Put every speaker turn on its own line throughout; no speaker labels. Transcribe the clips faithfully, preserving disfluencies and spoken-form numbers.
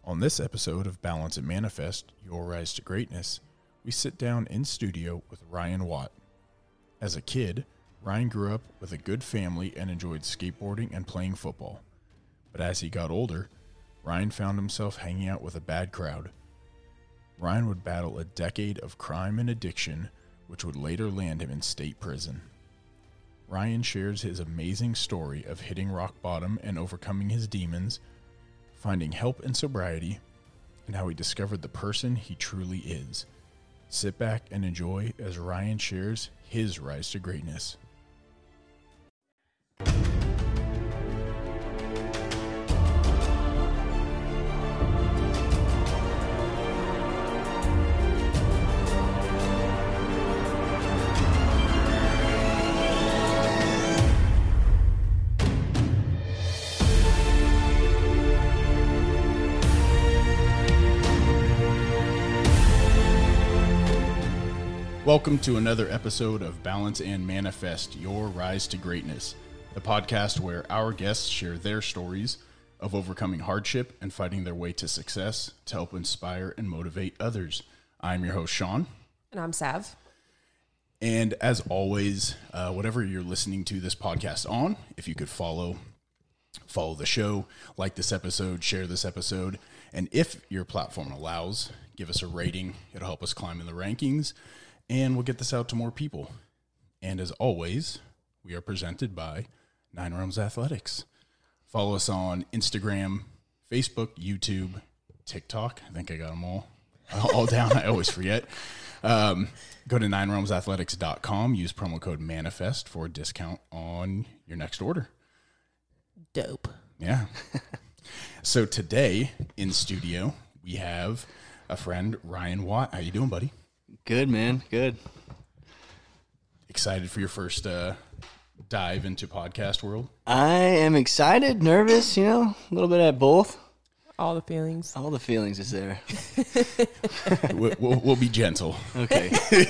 On this episode of Balance and Manifest, Your Rise to Greatness, we sit down in studio with Ryan Watt. As a kid, Ryan grew up with a good family and enjoyed skateboarding and playing football. But as he got older, Ryan found himself hanging out with a bad crowd. Ryan would battle a decade of crime and addiction, which would later land him in state prison. Ryan shares his amazing story of hitting rock bottom and overcoming his demons, finding help in sobriety, and how he discovered the person he truly is. Sit back and enjoy as Ryan shares his rise to greatness. Welcome to another episode of Balance and Manifest, Your Rise to Greatness, the podcast where our guests share their stories of overcoming hardship and fighting their way to success to help inspire and motivate others. I'm your host, Sean.
And I'm Sav.
And as always, uh, whatever you're listening to this podcast on, if you could follow, follow the show, like this episode, share this episode, and if your platform allows, give us a rating. It'll help us climb in the rankings. And we'll get this out to more people. And as always, we are presented by Nine Realms Athletics. Follow us on Instagram, Facebook, YouTube, TikTok. I think I got them all, all down. I always forget. Um, go to nine realms athletics dot com. Use promo code MANIFEST for a discount on your next order.
Dope.
Yeah. So today in studio, we have a friend, Ryan Watt. How you doing, buddy?
Good, man. Good.
Excited for your first uh, dive into podcast world?
I am excited, nervous, you know, a little bit of both.
All the feelings.
All the feelings is there.
we'll, we'll, we'll be gentle.
Okay.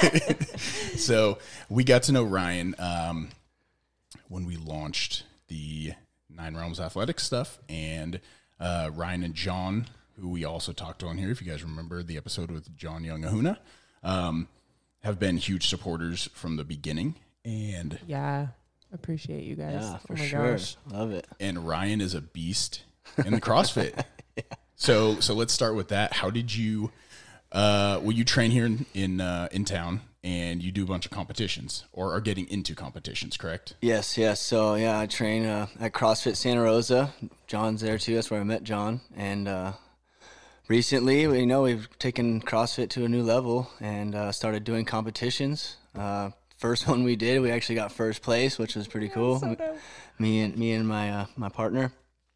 So we got to know Ryan um, when we launched the Nine Realms Athletics stuff, and uh, Ryan and John, who we also talked on here, if you guys remember the episode with John Young-Ahuna, Um, have been huge supporters from the beginning, and
yeah, appreciate you guys.
Yeah, for
oh my
sure.
Gosh.
Love it.
And Ryan is a beast in the CrossFit. yeah. So, so let's start with that. How did you? Uh, well, you train here in in, uh, in town, and you do a bunch of competitions, or are getting into competitions, correct?
Yes, yes. So yeah, I train uh, at CrossFit Santa Rosa. John's there too. That's where I met John, and. Uh, Recently, you know, we've taken CrossFit to a new level and uh, started doing competitions. Uh, first one we did, we actually got first place, which was pretty cool.
So dope.
Me and me and my uh, my partner.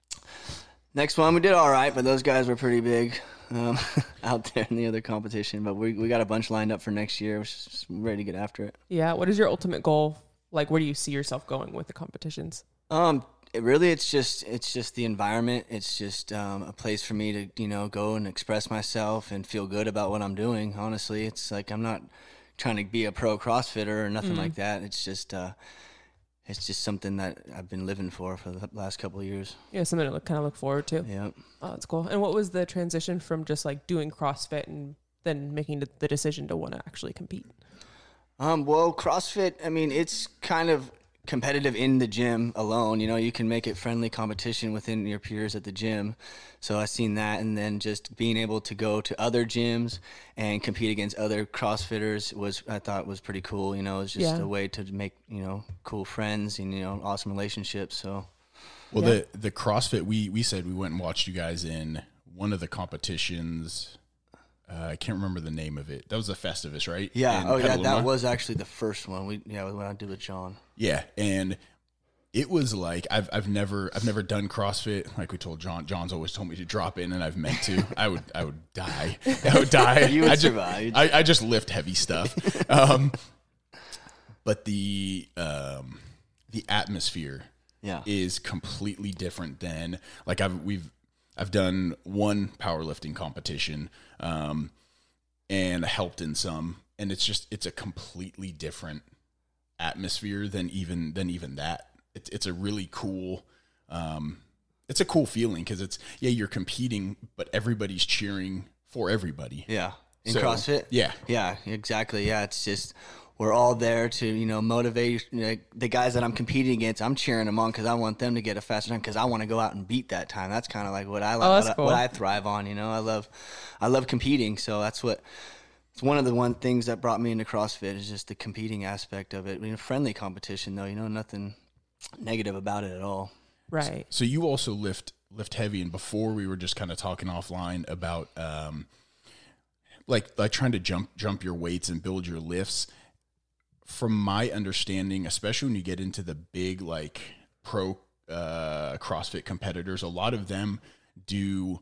Next one, we did all right, but those guys were pretty big um, out there in the other competition. But we we got a bunch lined up for next year. We're just ready to get after it.
Yeah. What is your ultimate goal? Like, where do you see yourself going with the competitions?
Um. It really, it's just it's just the environment. It's just um, a place for me to, you know, go and express myself and feel good about what I'm doing. Honestly, it's like I'm not trying to be a pro CrossFitter or nothing mm-hmm. like that. It's just uh, it's just something that I've been living for for the last couple of years.
Yeah, something to look, kind of look forward to.
Yeah.
Oh, that's cool. And what was the transition from just like doing CrossFit and then making the decision to want to actually compete?
Um. Well, CrossFit, I mean, it's kind of competitive in the gym alone. You know, you can make it friendly competition within your peers at the gym. So I've seen that, and then just being able to go to other gyms and compete against other CrossFitters was, I thought, was pretty cool. You know, it's just
yeah.
a way to make, you know, cool friends and, you know, awesome relationships. So
well,
yeah.
the the CrossFit, we we said we went and watched you guys in one of the competitions. Uh, I can't remember the name of it. That was the Festivus, right?
Yeah.
In
oh, yeah.
Petaluma?
That was actually the first one. We yeah, when I did with John.
Yeah, and it was like I've I've never I've never done CrossFit. Like we told John, John's always told me to drop in, and I've meant to. I would I would die. I would die.
You would
I
survive.
Just, I, I just lift heavy stuff. Um, but the um, the atmosphere
yeah.
is completely different than like I've we've I've done one powerlifting competition um, and helped in some, and it's just it's a completely different atmosphere than even than even that. It's it's a really cool um, it's a cool feeling because it's yeah you're competing, but everybody's cheering for everybody.
Yeah, in
So,
CrossFit.
Yeah,
Yeah, exactly. Yeah, it's just we're all there to, you know, motivate, you know, the guys that I'm competing against. I'm cheering them on because I want them to get a faster time because I want to go out and beat that time. That's kind of like what I like,
Oh, that's
what,
cool.
I, what I thrive on. You know, I love, I love competing. So that's what. It's one of the one things that brought me into CrossFit is just the competing aspect of it. I mean, a friendly competition though, you know, nothing negative about it at all.
Right.
So you also lift lift heavy, and before we were just kind of talking offline about um, like like trying to jump jump your weights and build your lifts. From my understanding, especially when you get into the big like pro uh, CrossFit competitors, a lot of them do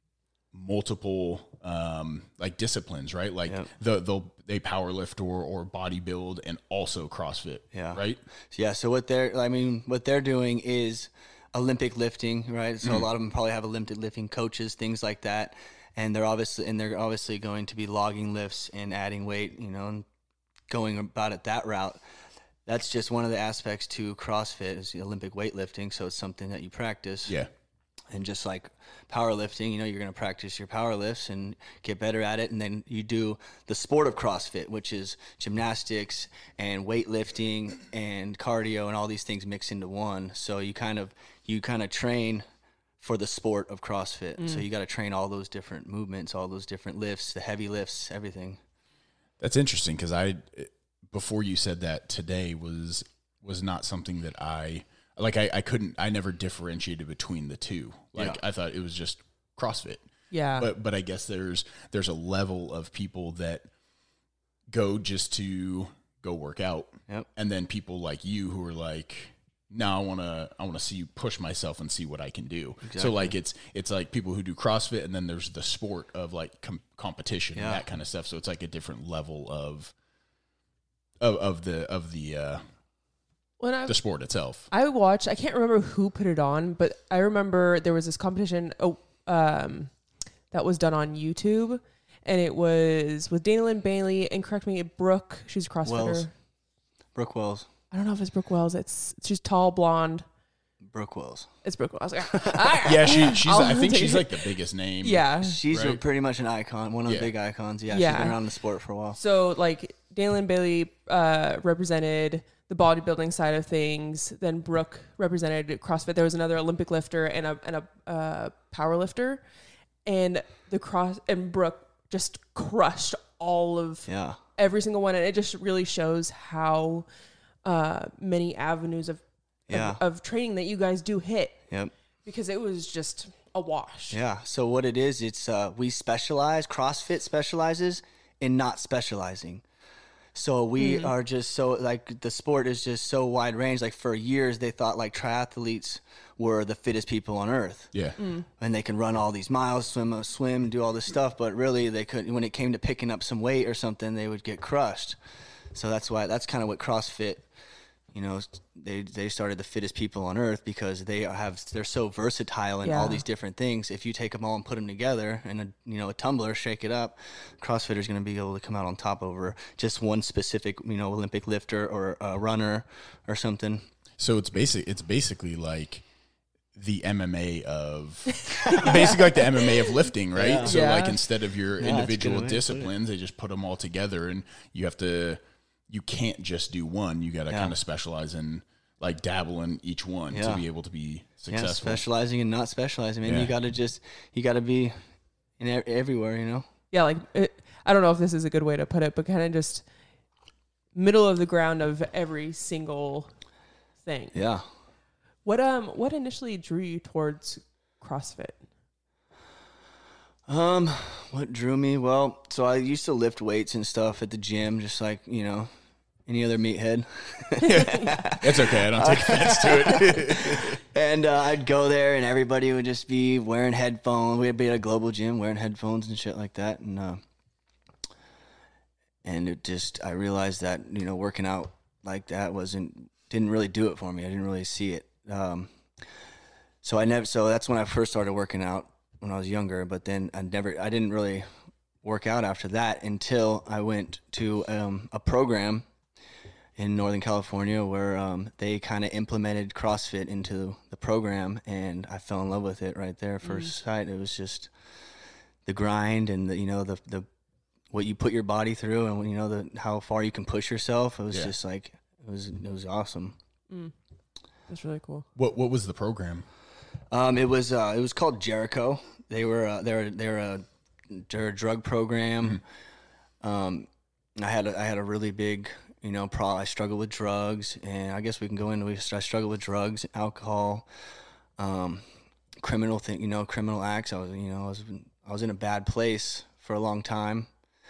multiple um, like disciplines, right? Like
Yep.
the they'll they power lift or or bodybuild and also CrossFit.
Yeah.
Right.
Yeah. So what they're, I mean, what they're doing is Olympic lifting, right? So
Mm.
a lot of them probably have Olympic lifting coaches, things like that, and they're obviously and they're obviously going to be logging lifts and adding weight, you know, and going about it that route. That's just one of the aspects to CrossFit is the Olympic weightlifting. So it's something that you practice.
Yeah.
And just like powerlifting, you know, you're going to practice your power lifts and get better at it. And then you do the sport of CrossFit, which is gymnastics and weightlifting and cardio and all these things mixed into one. So you kind of, you kind of train for the sport of CrossFit. Mm. So you got to train all those different movements, all those different lifts, the heavy lifts, everything.
That's interesting because I, before you said that today was, was not something that I, like I, I couldn't, I never differentiated between the two. Like
Yeah.
I thought it was just CrossFit.
Yeah.
But, but I guess there's, there's a level of people that go just to go work out.
Yep.
And then people like you who are like, no, I want to, I want to see you push myself and see what I can do.
Exactly.
So like, it's, it's like people who do CrossFit and then there's the sport of like com- competition
Yeah.
and that kind of stuff. So it's like a different level of, of, of the, of the, uh,
when I
the sport itself.
I watched, I can't remember who put it on, but I remember there was this competition oh, um, that was done on YouTube, and it was with Dana Lynn Bailey, and correct me, Brooke, she's a CrossFitter.
Wells. Brooke Wells.
I don't know if it's Brooke Wells. It's she's tall, blonde.
Brooke Wells.
It's Brooke Wells. Like, all right.
Yeah, she, she's.
I'll
I think
take
she's
it.
like the biggest name.
Yeah.
She's a,
Right.
pretty much an icon, one of
Yeah.
the big icons. Yeah,
Yeah.
she's been around the sport for a while.
So like Dana Lynn Bailey uh, represented the bodybuilding side of things. Then Brooke represented CrossFit. There was another Olympic lifter and a and a uh, power lifter, and the cross and Brooke just crushed all of
Yeah.
every single one, and it just really shows how uh, many avenues of,
Yeah.
of of training that you guys do hit,
Yep.
because it was just a wash.
Yeah. So what it is, it's uh, we specialize. CrossFit specializes in not specializing. So we
Mm.
are just so like the sport is just so wide range. Like for years they thought like triathletes were the fittest people on earth.
Yeah.
And they can run all these miles, swim, swim, do all this stuff. But really, they could when it came to picking up some weight or something, they would get crushed. So that's why that's kind of what CrossFit, you know, they they started the fittest people on earth because they have they're so versatile in all
Yeah.
these different things. If you take them all and put them together in a you know a tumbler, shake it up, CrossFitter's going to be able to come out on top over just one specific you know Olympic lifter or a runner or something.
So it's basic. It's basically like the M M A of basically like the M M A of lifting, right?
Yeah.
So
Yeah.
like instead of your
Yeah, that's a good
individual
way to put it.
disciplines, they just put them all together, and you have to. You can't just do one. You got to
Yeah.
kind of specialize in like dabble in each one to
Yeah.
be able to be
Yeah,
successful.
specializing and not specializing. Man,
Yeah.
you got to just you got to be in e- everywhere. You know.
Yeah, like it, I don't know if this is a good way to put it, but kind of just middle of the ground of every single thing.
Yeah.
What um what initially drew you towards CrossFit?
Um, what drew me? Well, so I used to lift weights and stuff at the gym, just like, you know, any other meathead.
It's okay. I don't take offense to it.
And uh, I'd go there and everybody would just be wearing headphones. We'd be at a global gym wearing headphones and shit like that. And, uh, and it just, I realized that, you know, working out like that wasn't, didn't really do it for me. I didn't really see it. Um, so I never, so that's when I first started working out when I was younger, but then I never, I didn't really work out after that until I went to um, a program in Northern California where um, they kind of implemented CrossFit into the program, and I fell in love with it right there. First mm. sight, it was just the grind and the, you know, the, the, what you put your body through and, you know, the, how far you can push yourself. It was yeah. just like, it was, it was awesome.
Mm. That's really cool.
What, what was the program?
Um, it was, uh, it was called Jericho. They were, uh, they're, they're a, they're a drug program. Mm. Um, I had, a, I had a really big, you know, pro, I struggled with drugs, and I guess we can go into, I struggled with drugs, alcohol, um, criminal thing, you know, criminal acts. I was, you know, I was, I was in a bad place for a long time.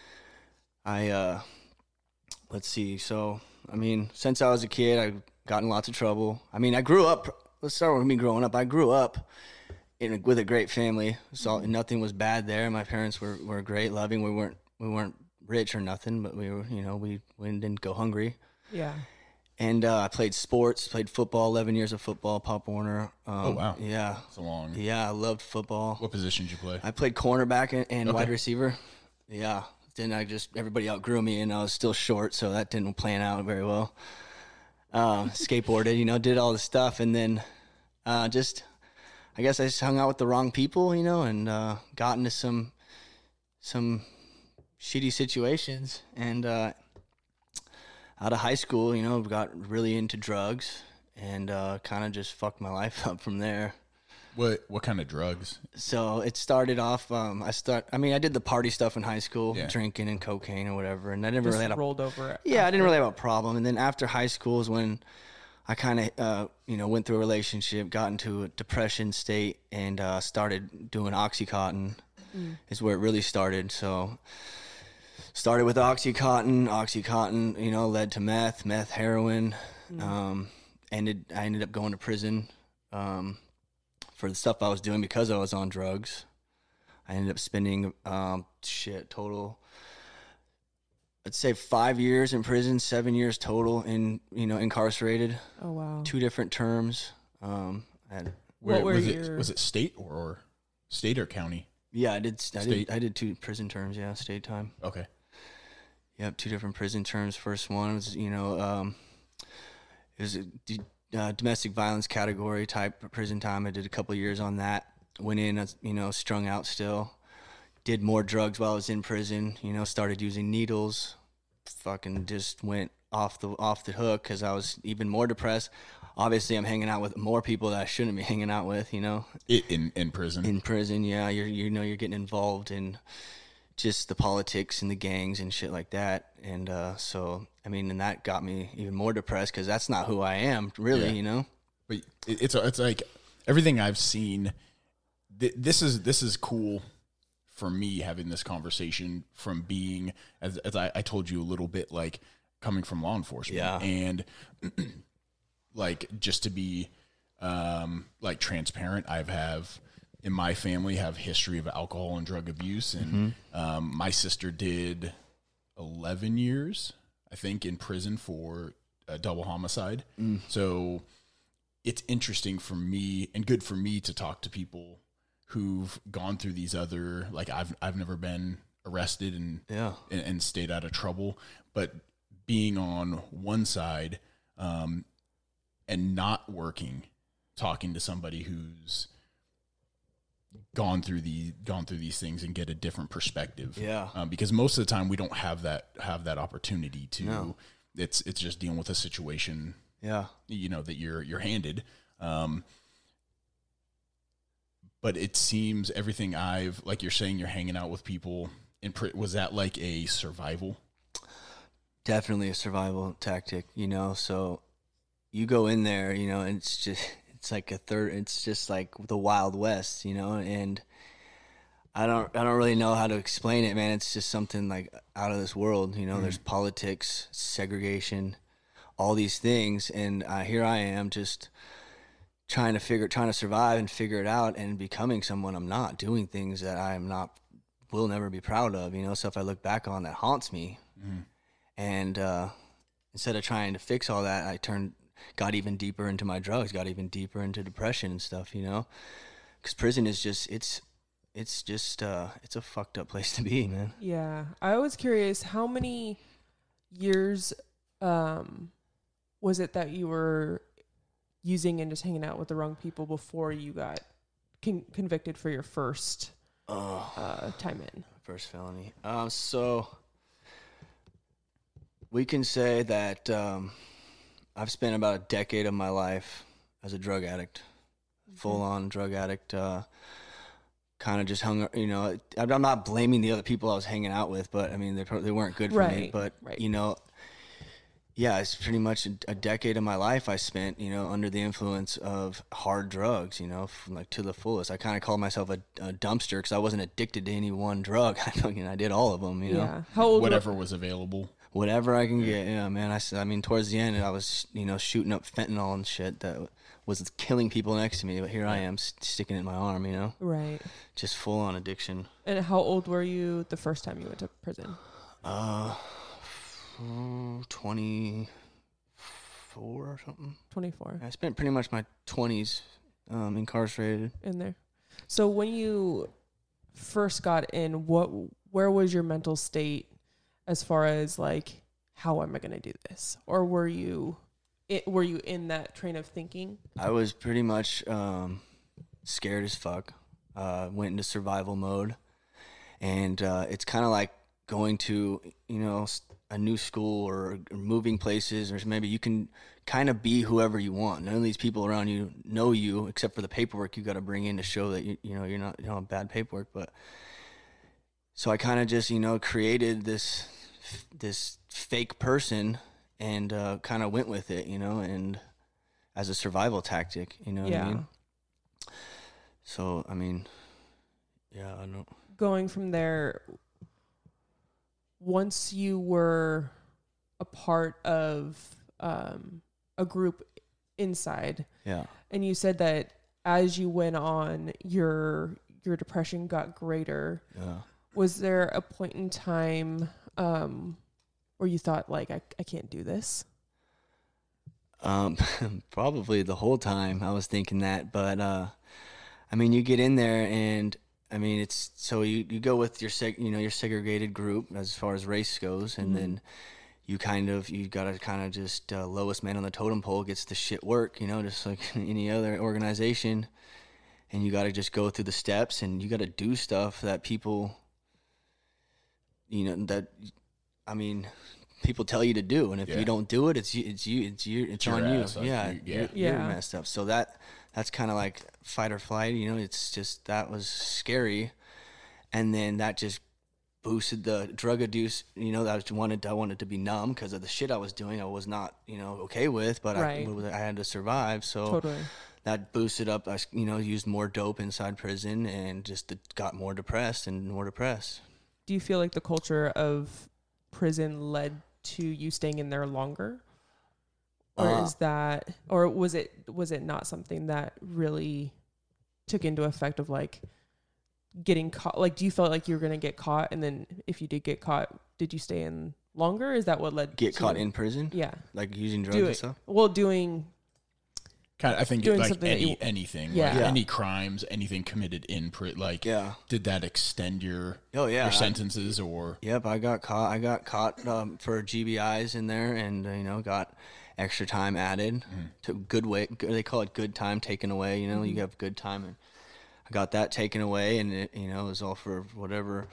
I, uh, let's see. So, I mean, since I was a kid, I've gotten lots of trouble. I mean, I grew up, let's start with me growing up. I grew up in a, with a great family. So nothing was bad there. My parents were, were great, loving. We weren't, we weren't rich or nothing, but we were, you know, we, we didn't go hungry.
Yeah.
And uh, I played sports, played football, eleven years of football, Pop Warner. Um,
oh, wow.
Yeah.
That's a long.
Yeah, I loved football.
What position did you play?
I played cornerback and, and
okay.
wide receiver. Yeah. Then I just, everybody outgrew me, and I was still short, so that didn't plan out very well. Um, skateboarded, you know, did all the stuff, and then uh, just, I guess I just hung out with the wrong people, you know, and uh, got into some, some shitty situations, and uh, out of high school, you know, got really into drugs, and uh, kind of just fucked my life up from there.
What what kind of drugs?
So it started off. Um, I start. I mean, I did the party stuff in high school,
yeah.
drinking and cocaine or whatever, and I never
just
really had a
rolled over.
Yeah,
after.
I didn't really have a problem. And then after high school is when I kind of, uh, you know, went through a relationship, got into a depression state, and uh, started doing OxyContin. Mm. Is where it really started. So started with OxyContin. OxyContin, you know, led to meth, meth, heroin. Mm. Um, ended. I ended up going to prison. Um, for the stuff I was doing because I was on drugs. I ended up spending, um, shit, total, I'd say five years in prison, seven years total in, you know, incarcerated.
Oh, wow.
Two different terms. Um, I had,
Where,
what were
was
your...
it, was it state or, or state or county?
Yeah, I did, I
state.
did, I did two prison terms. Yeah. State time.
Okay.
Yep. Two different prison terms. First one was, you know, um, it was a, Uh, domestic violence category type prison time. I did a couple of years on that. Went in, uh, you know, strung out still. Did more drugs while I was in prison. You know, started using needles. Fucking just went off the off the hook because I was even more depressed. Obviously, I'm hanging out with more people that I shouldn't be hanging out with. You know,
in in prison.
In prison, yeah. You're you know you're getting involved in just the politics and the gangs and shit like that. And uh, so, I mean, and that got me even more depressed because that's not who I am, really, yeah. you know?
But it, it's it's like everything I've seen, th- this is this is cool for me having this conversation from being, as, as I, I told you a little bit, like coming from law enforcement.
Yeah.
And like just to be um, like transparent, I've have... in my family have history of alcohol and drug abuse. And mm-hmm. um, my sister did eleven years, I think, in prison for a double homicide. Mm. So it's interesting for me and good for me to talk to people who've gone through these other, like I've, I've never been arrested and,
yeah.
and, and stayed out of trouble, but being on one side um, and not working, talking to somebody who's gone through the gone through these things and get a different perspective.
Yeah.
Um, because most of the time we don't have that have that opportunity to.
No.
It's it's just dealing with a situation.
Yeah.
You know that you're you're handed. Um, but it seems everything I've like you're saying you're hanging out with people in pri- was that like a survival?
Definitely a survival tactic. You know, so you go in there, you know, and it's just. It's like a third, it's just like the Wild West, you know, and I don't, I don't really know how to explain it, man. It's just something like out of this world, you know, mm. There's politics, segregation, all these things. And uh, here I am just trying to figure, trying to survive and figure it out and becoming someone I'm not, doing things that I'm not, will never be proud of, you know, stuff I look back on that haunts me. Mm. And uh, instead of trying to fix all that, I turned, got even deeper into my drugs, got even deeper into depression and stuff, you know, because prison is just, it's, it's just, uh, it's a fucked up place to be, man.
Yeah. I was curious, how many years um, was it that you were using and just hanging out with the wrong people before you got con- convicted for your first
Oh,
uh, time in?
first felony. Um, so we can say that um, I've spent about a decade of my life as a drug addict, full on drug addict. Uh, kind of just hung, you know, I'm not blaming the other people I was hanging out with, but I mean, they, they weren't good for me.
Right,
But,
right.
you know, yeah, it's pretty much a, a decade of my life I spent, you know, under the influence of hard drugs, you know, from like to the fullest. I kind of call myself a, a dumpster because I wasn't addicted to any one drug. I fucking, I did all of them, you know,
Yeah. How old?
Whatever was available.
whatever I can get. Yeah, man. I, s- I mean, towards the end, I was, you know, shooting up fentanyl and shit that was killing people next to me. But here I am s- sticking it in my arm, you know,
Right.
just full on addiction.
And how old were you the first time you went to prison?
Uh, twenty-four or something.
twenty-four.
I spent pretty much my twenties um, incarcerated.
In there. So when you first got in, what where was your mental state as far as like, how am I going to do this? Or were you it, were you in that train of thinking?
I was pretty much um, scared as fuck. Uh, went into survival mode, and uh, it's kind of like going to, you know, s- a new school or, or moving places, or maybe you can kind of be whoever you want. None of these people around you know you, except for the paperwork you got to bring in to show that you you know you're not, you know, bad paperwork. But so I kind of just, you know, created this this fake person and uh, kind of went with it, you know, and as a survival tactic, you know what
Yeah.
I mean? So I mean, yeah, I don't.
Going from there, once you were a part of um, a group inside,
Yeah.
and you said that as you went on, your your depression got greater.
Yeah.
Was there a point in time um, where you thought, like, I, I can't do this?
Um, probably the whole time I was thinking that, but uh, I mean, you get in there and I mean, it's so you, you go with your seg, you know, your segregated group as far as race goes, and
Mhm.
then you kind of you gotta kind of just uh, lowest man on the totem pole gets the shit work, you know, just like any other organization, and you gotta just go through the steps and you gotta do stuff that people, you know, that I mean, people tell you to do, and if
Yeah.
you don't do it, it's you, it's you, it's you, it's
your
on you.
ass, like,
Yeah,
you- yeah.
You're, you're
Yeah.
messed up. So that that's kind of like fight or flight. You know, it's just that was scary, and then that just boosted the drug abuse. You know, that I just wanted I wanted to be numb because of the shit I was doing. I was not, you know, okay with, but
Right.
I, I had to survive. So
Totally.
that boosted up. I, you know, used more dope inside prison and just got more depressed and more depressed.
Do you feel like the culture of prison led to you staying in there longer? Or
Uh,
is that, or was it, was it not something that really took into effect of like getting caught? Like, do you feel like you were going to get caught? And then if you did get caught, did you stay in longer? Is that what led
Get
to,
caught in prison,
Yeah.
like using drugs
Do
and
it.
stuff.
Well, doing,
Kind of, I think
Doing
like
something that
any
you-
anything,
Yeah.
like
Yeah.
any crimes, anything committed in prison. Like,
Yeah.
did that extend your
Oh yeah.
your
I-
sentences or?
Yep, I got caught. I got caught um, for G B Is in there, and uh, you know, got extra time added to good way. Good, they call it good time taken away. You know, you have good time, and I got that taken away, and it, you know, it was all for whatever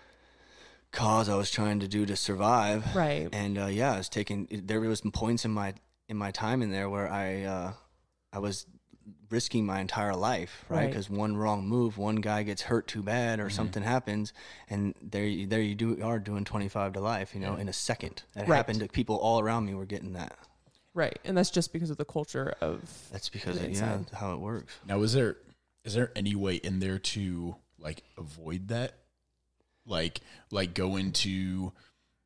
cause I was trying to do to survive.
Right.
And uh, yeah, I was taking. There was some points in my in my time in there where I uh, I was risking my entire life, right?
Right.
Because one wrong move, one guy gets hurt too bad, or something happens, and there, you- there you do are doing twenty-five to life, you know, in a second. That
Right.
happened to people all around me. Were getting that.
right. And that's just because of the culture of,
That's because
The
of, yeah,
inside.
how it works.
Now, is there is there any way in there to like avoid that? Like like go into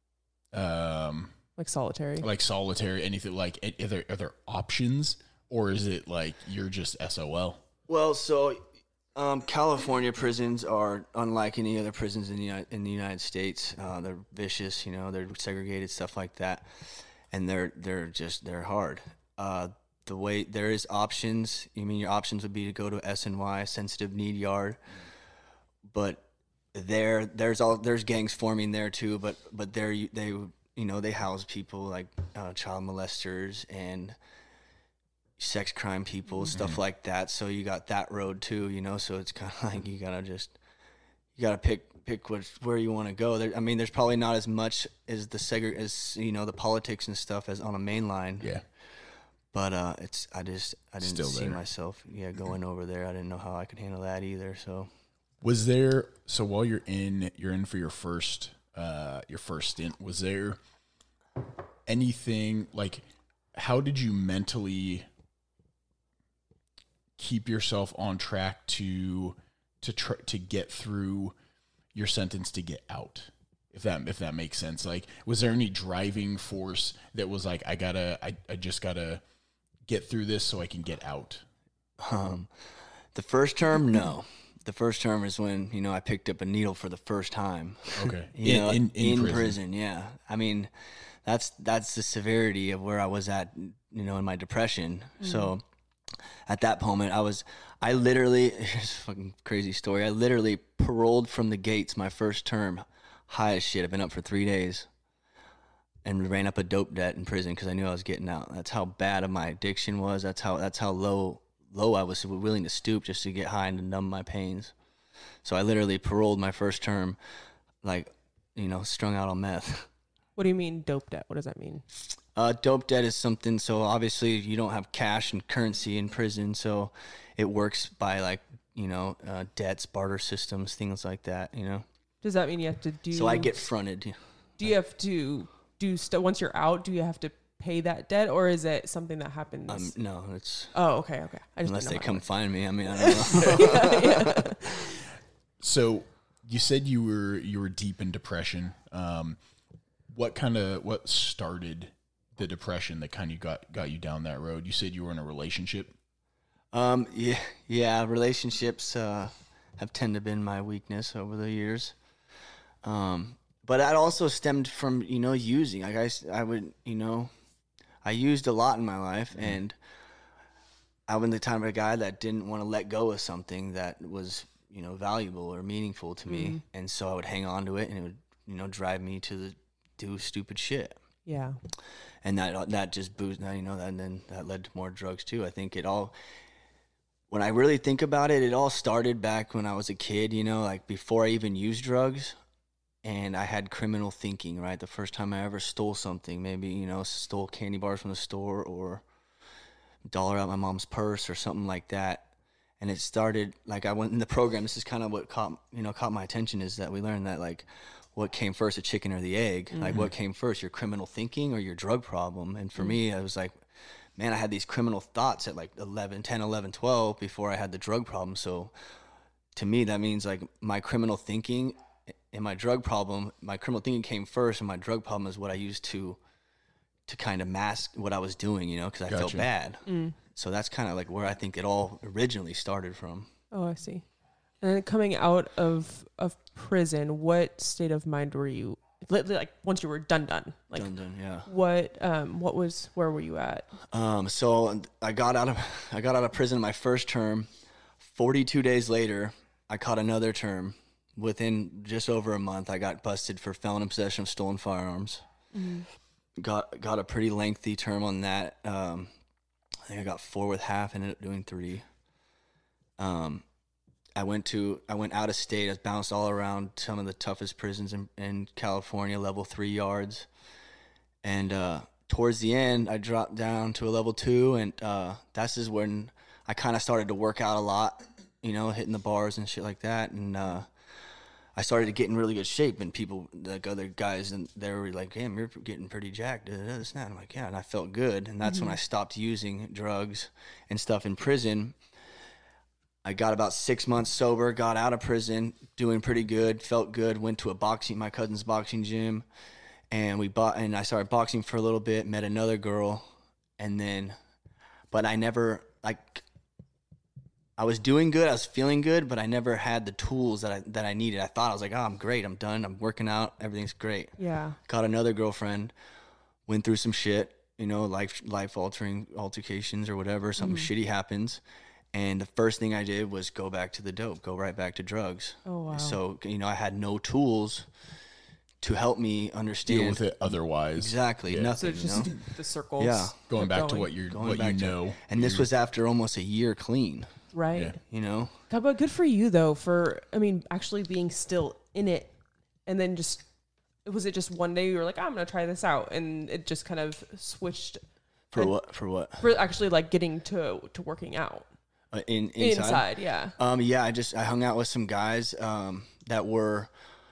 um
like solitary.
like solitary, anything like a- are there are there options, or is it like you're just S O L?
Well, so um, California prisons are unlike any other prisons in the United, in the United States. Uh, they're vicious, you know, they're segregated, stuff like that, and they're they're just they're hard. Uh, the way there is options. You mean your options would be to go to S N Y, sensitive need yard, but there there's all there's gangs forming there too. But but there you, they you know, they house people like uh, child molesters and sex crime people, mm-hmm. stuff like that. So you got that road too, you know. So it's kind of like you gotta just you gotta pick pick which, where you want to go. There, I mean, there's probably not as much as the segre as you know the politics and stuff as on a main line.
Yeah.
But uh, it's I just I didn't
Still
see
there.
myself yeah going over there. I didn't know how I could handle that either. So
was there so while you're in you're in for your first uh, your first stint, was there anything like how did you mentally keep yourself on track to to try to get through your sentence to get out? If that if that makes sense. Like, was there any driving force that was like, I gotta I, I just gotta get through this so I can get out?
Um, the first term, no. The first term is when, you know, I picked up a needle for the first time.
Okay.
you
in,
know,
in, in,
in
prison.
prison, yeah. I mean, that's that's the severity of where I was at, you know, in my depression. Mm. So at that moment, I was, I literally, here's a fucking crazy story. I literally paroled from the gates my first term, high as shit. I've been up for three days. And ran up a dope debt in prison because I knew I was getting out. That's how bad of my addiction was. That's how that's how low low I was willing to stoop just to get high and to numb my pains. So I literally paroled my first term, like, you know, strung out on meth.
What do you mean dope debt? What does that mean?
Uh, dope debt is something. So obviously you don't have cash and currency in prison, so it works by like you know uh, debts, barter systems, things like that. You know.
Does that mean you have to do?
So I get fronted.
Do you have to? Do st- once you're out, do you have to pay that debt, or is it something that happens?
Um, no, it's.
Oh, okay, okay.
I just unless they come find me, I mean, I don't know.
yeah, yeah.
So you said you were you were deep in depression. Um, what kind of what started the depression that kind of got got you down that road? You said you were in a relationship.
Um. Yeah. Yeah. Relationships uh, have tended to been my weakness over the years. Um. But that also stemmed from, you know, using. Like I, I would, you know, I used a lot in my life, mm-hmm. and I was the type of guy that didn't want to let go of something that was, you know, valuable or meaningful to me. Mm-hmm. And so I would hang on to it, and it would, you know, drive me to the, do stupid shit.
Yeah.
And that that just boosted, you know, that, and then that led to more drugs too. I think it all, when I really think about it, it all started back when I was a kid, you know, like before I even used drugs. And I had criminal thinking, right? The first time I ever stole something, maybe, you know, stole candy bars from the store or a dollar out my mom's purse or something like that. And it started, like I went in the program, this is kind of what caught, you know, caught my attention is that we learned that like what came first, the chicken or the egg? Mm-hmm. Like what came first, your criminal thinking or your drug problem? And for mm-hmm. me, I was like, man, I had these criminal thoughts at like eleven, ten, eleven, twelve before I had the drug problem. So to me, that means like my criminal thinking and my drug problem, my criminal thinking came first, and my drug problem is what I used to to kind of mask what I was doing, you know, because I gotcha. felt bad. Mm. So that's kind of like where I think it all originally started from.
Oh, I see. And then coming out of of prison, what state of mind were you? Like once you were done, done, like
done, done, yeah.
What um, what was where were you at?
Um, so I got out of I got out of prison my first term. forty-two days later, I caught another term. Within just over a month, I got busted for felon in possession of stolen firearms. Mm-hmm. Got got a pretty lengthy term on that. Um, I think I got four with half, ended up doing three. Um, I went to I went out of state. I was bounced all around some of the toughest prisons in, in California, level three yards. And uh, towards the end, I dropped down to a level two, and uh, that's is when I kind of started to work out a lot, you know, hitting the bars and shit like that, and. Uh, I started to get in really good shape, and people, like other guys, and they were like, "Damn, you're getting pretty jacked." This and that. I'm like, "Yeah," and I felt good, and that's mm-hmm. when I stopped using drugs and stuff in prison. I got about six months sober, got out of prison, doing pretty good, felt good. Went to a boxing, my cousin's boxing gym, and we bought, and I started boxing for a little bit. Met another girl, and then, but I never like. I was doing good, I was feeling good, but I never had the tools that I that I needed. I thought I was like, oh, I'm great, I'm done, I'm working out, everything's great.
Yeah.
Got another girlfriend, went through some shit, you know, life life altering altercations or whatever, something mm-hmm. shitty happens. And the first thing I did was go back to the dope, go right back to drugs.
Oh, wow.
So, you know, I had no tools to help me understand
deal with it otherwise.
Exactly,
Yeah.
nothing.
So
you
just
know?
the circles.
Yeah.
Going
kept
back to
going.
what you're
Going
what you
back to-
know.
And this
you're-
was after almost a year clean.
Right.
Yeah.
You know,
God, but good for you though. For I mean, actually being still in it, and then just was it just one day you were like, I'm gonna try this out, and it just kind of switched
for
And-
what? For what?
for actually like getting to to working out
Uh, in inside.
inside. Yeah.
Um, yeah, I just I hung out with some guys um, that were.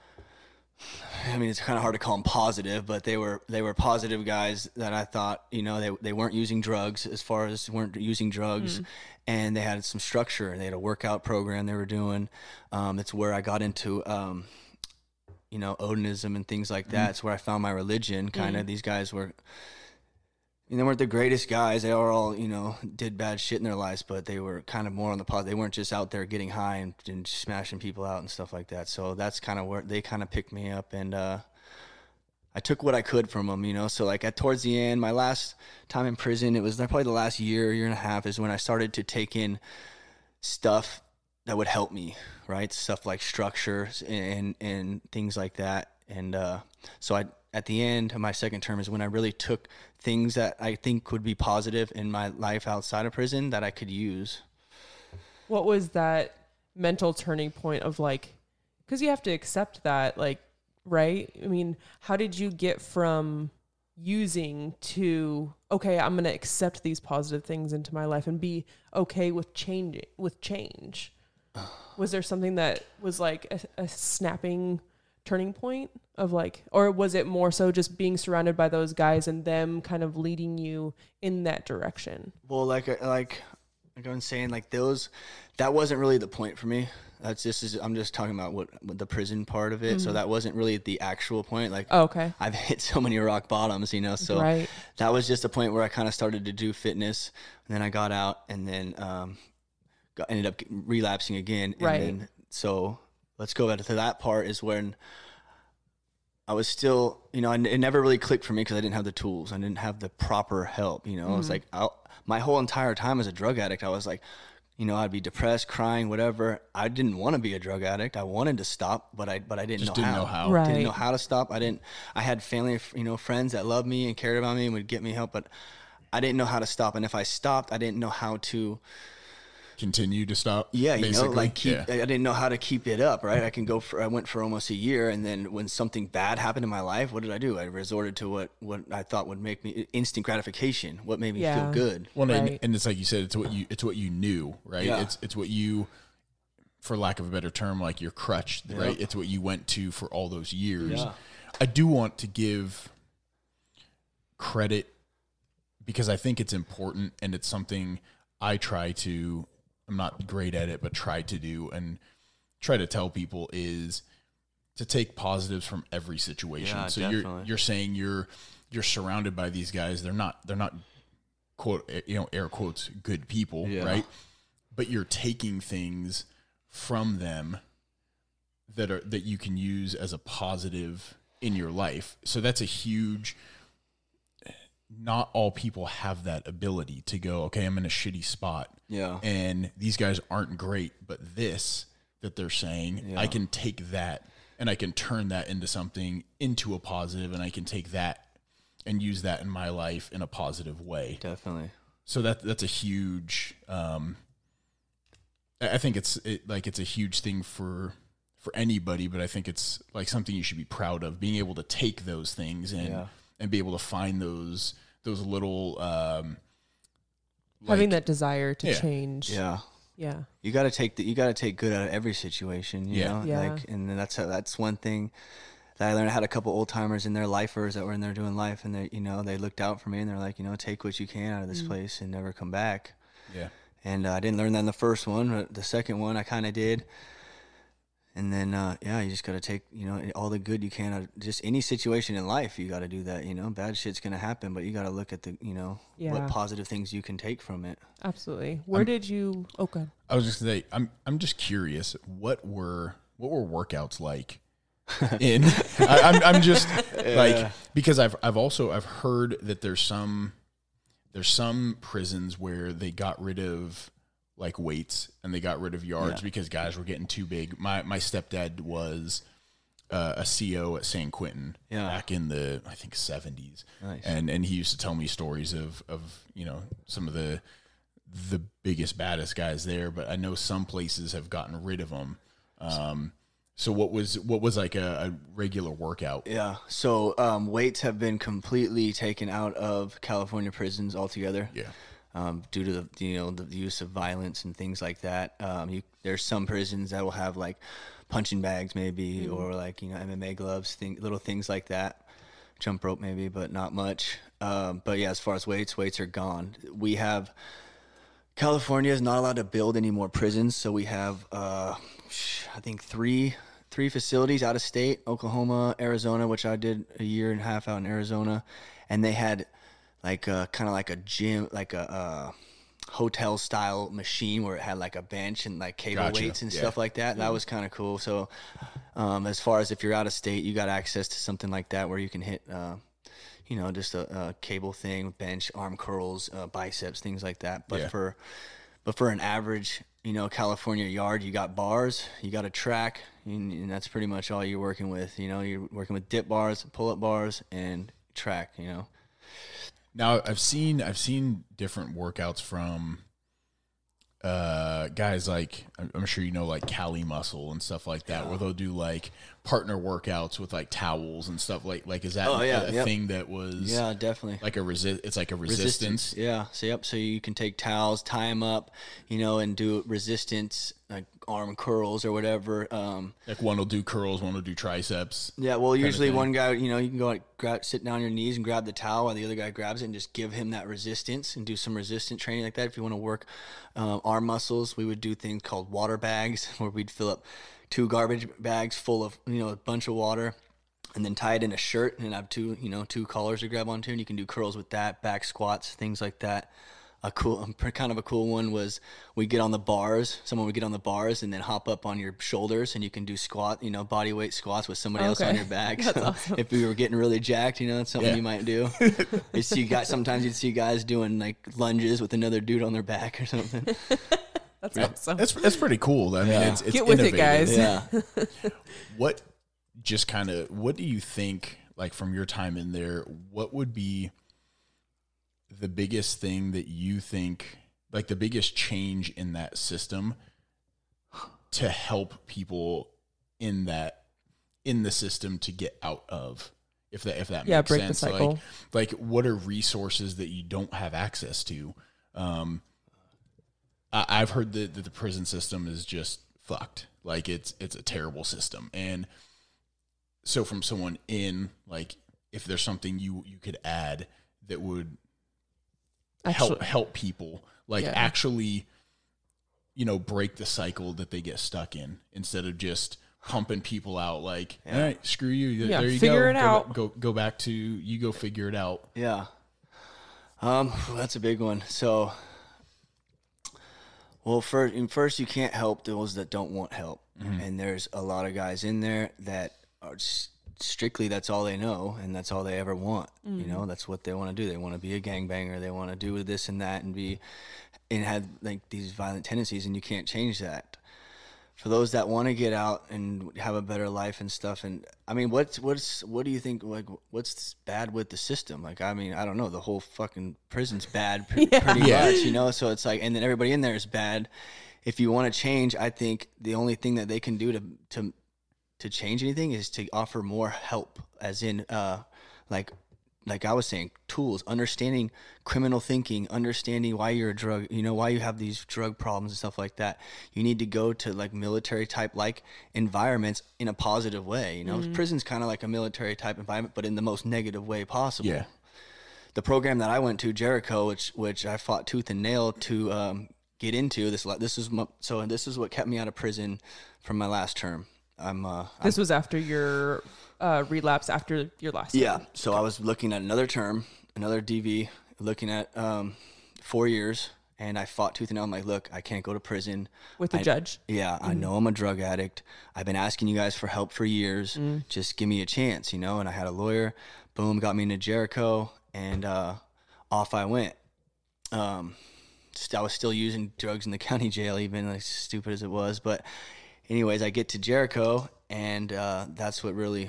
I mean, it's kind of hard to call them positive, but they were they were positive guys that I thought, you know, they they weren't using drugs as far as weren't using drugs, and they had some structure. They had a workout program they were doing. Um, it's where I got into, um, you know, Odinism and things like that. It's where I found my religion. Kind of these guys were. And they weren't the greatest guys. They were all, you know, did bad shit in their lives, but they were kind of more on the positive. They weren't just out there getting high and, and smashing people out and stuff like that. So that's kind of where they kind of picked me up, and uh, I took what I could from them, you know. So like at towards the end, my last time in prison, it was probably the last year, year and a half, is when I started to take in stuff that would help me, right? Stuff like structures and and things like that. And uh, so I. At the end of my second term is when I really took things that I think would be positive in my life outside of prison that I could use.
What was that mental turning point of like, because you have to accept that, like, right? I mean, how did you get from using to, okay, I'm going to accept these positive things into my life and be okay with change, with change? Was there something that was like a, a snapping turning point of like, or was it more so just being surrounded by those guys and them kind of leading you in that direction?
Well, like like like I was saying, like those, that wasn't really the point for me. That's just is I'm just talking about what, what the prison part of it. Mm-hmm. So that wasn't really the actual point. Like,
oh, okay,
I've hit so many rock bottoms, you know. So
right.
That was just a point where I kind of started to do fitness, and then I got out, and then um, got, ended up relapsing again. And
right.
Then, so let's go back to that part is when I was still, you know, it never really clicked for me because I didn't have the tools. I didn't have the proper help, you know. Mm-hmm. I was like, I'll, my whole entire time as a drug addict, I was like, you know, I'd be depressed, crying, whatever. I didn't want to be a drug addict. I wanted to stop, but I but I didn't,
Just
know,
didn't
how.
know how.
Right.
Didn't know how to stop. I didn't. I had family, you know, friends that loved me and cared about me and would get me help, but I didn't know how to stop. And if I stopped, I didn't know how to
continue to stop.
Yeah, you
basically.
know, like keep.
Yeah.
I didn't know how to keep it up. Right, I can go for. I went for almost a year, and then when something bad happened in my life, what did I do? I resorted to what what I thought would make me instant gratification. What made me
Yeah.
feel good.
Well, and,
Right.
and it's like you said, it's what you it's what you knew, right?
Yeah.
It's it's what you, for lack of a better term, like your crutch,
Yep.
right? It's what you went to for all those years.
Yeah.
I do want to give credit because I think it's important, and it's something I try to. I'm not great at it, but try to do and try to tell people is to take positives from every situation.
Yeah,
so
definitely.
you're you're saying you're you're surrounded by these guys. They're not they're not quote you know air quotes good people,
Yeah.
right? But you're taking things from them that are that you can use as a positive in your life. So that's a huge. Not all people have that ability to go, okay, I'm in a shitty spot.
Yeah.
And these guys aren't great, but this that they're saying,
Yeah.
I can take that and I can turn that into something, into a positive, and I can take that and use that in my life in a positive way.
Definitely.
So that that's a huge, um, I I think it's it, like it's a huge thing for for anybody, but I think it's like something you should be proud of, being able to take those things and
Yeah.
and be able to find those those little um,
Having
like-
that desire to
Yeah.
change.
Yeah.
Yeah.
You got to take the, you got to take good out of every situation, you
Yeah.
know,
Yeah.
like, and then that's how, that's one thing that I learned. I had a couple old timers in their lifers that were in there doing life, and they, you know, they looked out for me, and they're like, you know, take what you can out of this
Mm.
place and never come back.
Yeah.
And uh, I didn't learn that in the first one, but the second one I kind of did. And then, uh, yeah, you just got to take, you know, all the good you can out of just any situation in life. You got to do that, you know, bad shit's going to happen, but you got to look at the, you know,
Yeah.
what positive things you can take from it.
Absolutely. Where
I'm-
did you? Oh, good.
I was just gonna say, I'm I'm just curious, what were what were workouts like? In I, I'm I'm just like because I've I've also I've heard that there's some there's some prisons where they got rid of like weights and they got rid of yards
Yeah.
because guys were getting too big. My my stepdad was uh, a C O at San Quentin
Yeah.
back in the I think seventies,
Nice.
and and he used to tell me stories of of you know some of the the biggest baddest guys there. But I know some places have gotten rid of them. Um, so what was what was like a, a regular workout?
Yeah. So um, weights have been completely taken out of California prisons altogether.
Yeah.
Um, due to the you know the use of violence and things like that. Um, you, there's some prisons that will have like punching bags maybe, or like you know M M A gloves, thing, little things like that. Jump rope maybe, but not much. Um, but yeah, as far as weights, weights are gone. We have California is not allowed to build any more prisons, so we have uh, I think three three facilities out of state: Oklahoma, Arizona, which I did a year and a half out in Arizona, and they had like a kind of like a gym, like a uh, hotel style machine where it had like a bench and like cable
Gotcha.
weights and
Yeah.
stuff like that. That was kind of cool. So um, as far as if you're out of state, you got access to something like that where you can hit, uh, you know, just a, a cable thing, bench, arm curls, uh, biceps, things like that. But
Yeah.
for but for an average, you know, California yard, you got bars, you got a track, and, and that's pretty much all you're working with. You know, you're working with dip bars, pull-up bars, and track. You know.
Now I've seen I've seen different workouts from uh, guys like I'm I'm sure you know like Cali Muscle and stuff like that, where they'll do like partner workouts with like towels and stuff like like is that
Oh, yeah,
a, a
yep.
thing that was
Yeah, definitely.
like a resist? It's like a resistance.
Yeah. So yep. So you can take towels, tie them up, you know, and do resistance, like arm curls or whatever. Um,
Like one will do curls, one will do triceps.
yeah. Well, usually
thing.
one guy, you know, you can go like, grab, sit down on your knees and grab the towel while the other guy grabs it, and just give him that resistance and do some resistance training like that. If you want to work um, arm muscles, we would do things called water bags, where we'd fill up two garbage bags full of, you know, a bunch of water, and then tie it in a shirt and have two, you know, two collars to grab onto, and you can do curls with that, back squats, things like that. A cool, kind of a cool one was we get on the bars. Someone would get on the bars and then hop up on your shoulders, and you can do squat, you know, body weight squats with somebody else on
Okay.
your back.
That's
So
awesome.
if we were getting really jacked, you know, that's something
Yeah.
you might do. You see guys, sometimes you'd see guys doing like lunges with another dude on their back or something.
That's awesome.
That's that's pretty cool. I mean,
Yeah.
it's, it's
Get with it,
innovative.
guys.
Yeah.
What just kind of what do you think, like from your time in there, what would be the biggest thing that you think, like the biggest change in that system to help people in that in the system to get out of, if that if that
Yeah,
makes
break the
sense.
cycle.
Like like what are resources that you don't have access to? Um I, I've heard that, that the prison system is just fucked. Like it's it's a terrible system. And so from someone in, like, if there's something you you could add that would help
Actually-
help people, like
Yeah.
actually, you know, break the cycle that they get stuck in, instead of just pumping people out like, all right, screw you.
Yeah,
there you
figure
go.
it
go,
out.
Go go back to you go figure it out.
Yeah. Um, that's a big one. So, well, first, first you can't help those that don't want help. And there's a lot of guys in there that are s- strictly, that's all they know. And that's all they ever want. You know, that's what they want to do. They want to be a gangbanger. They want to do this and that and be, and have like these violent tendencies, and you can't change that. For those that want to get out and have a better life and stuff, and I mean, what's what's what do you think? Like, what's bad with the system? Like, I mean, I don't know. The whole fucking prison's bad, pre- pretty
Yeah.
much, you know. So it's like, and then everybody in there is bad. If you want to change, I think the only thing that they can do to to to change anything is to offer more help, as in, uh, like. Like I was saying, tools, understanding criminal thinking, understanding why you're a drug, you know, why you have these drug problems and stuff like that. You need to go to like military type like environments in a positive way. You know, prison's kind of like a military type environment, but in the most negative way possible.
Yeah.
The program that I went to, Jericho, which which I fought tooth and nail to um, get into. This this is my, so this is what kept me out of prison from my last term. I'm uh,
This was after your uh, relapse after your last.
Yeah. So I was looking at another term, another D V, looking at um, four years, and I fought tooth and nail. I'm like, look, I can't go to prison.
With the
I-
judge.
Yeah, I know I'm a drug addict. I've been asking you guys for help for years. Just give me a chance, you know? And I had a lawyer. Boom, got me into Jericho, and uh, off I went. Um, st- I was still using drugs in the county jail, even as stupid as it was. But anyways, I get to Jericho, and uh, that's what really,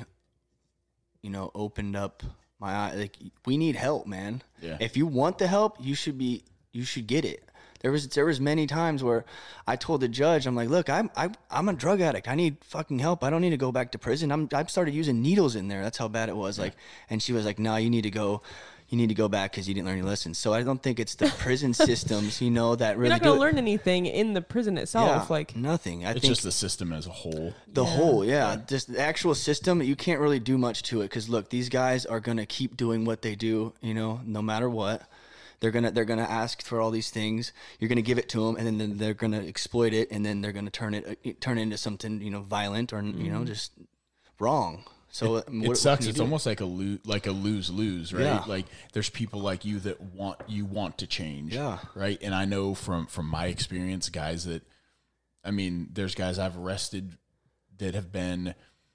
you know, opened up my eye. Like, we need help, man.
Yeah.
If you want the help, you should be, you should get it. There was there was many times where I told the judge, I'm like, look, I'm I, I'm a drug addict. I need fucking help. I don't need to go back to prison. I'm I started using needles in there. That's how bad it was. Yeah. Like, and she was like, no, you need to go. You need to go back because you didn't learn your lessons. So I don't think it's the prison systems, you know, that really.
You're not going to learn anything in the prison itself.
Yeah,
like
nothing. I
it's
think
just the system as a whole.
The
yeah.
whole, yeah, yeah. Just the actual system. You can't really do much to it because look, these guys are going to keep doing what they do, you know, no matter what. They're gonna they're gonna ask for all these things. You're gonna give it to them, and then, then they're gonna exploit it, and then they're gonna turn it uh, turn it into something, you know, violent or mm. you know, just wrong. So
it,
what,
it sucks.
what
It's
do?
almost like a lose like a lose lose, right?
Yeah.
Like there's people like you that want you want to change,
yeah,
right? And I know from from my experience, guys that, I mean, there's guys I've arrested that have been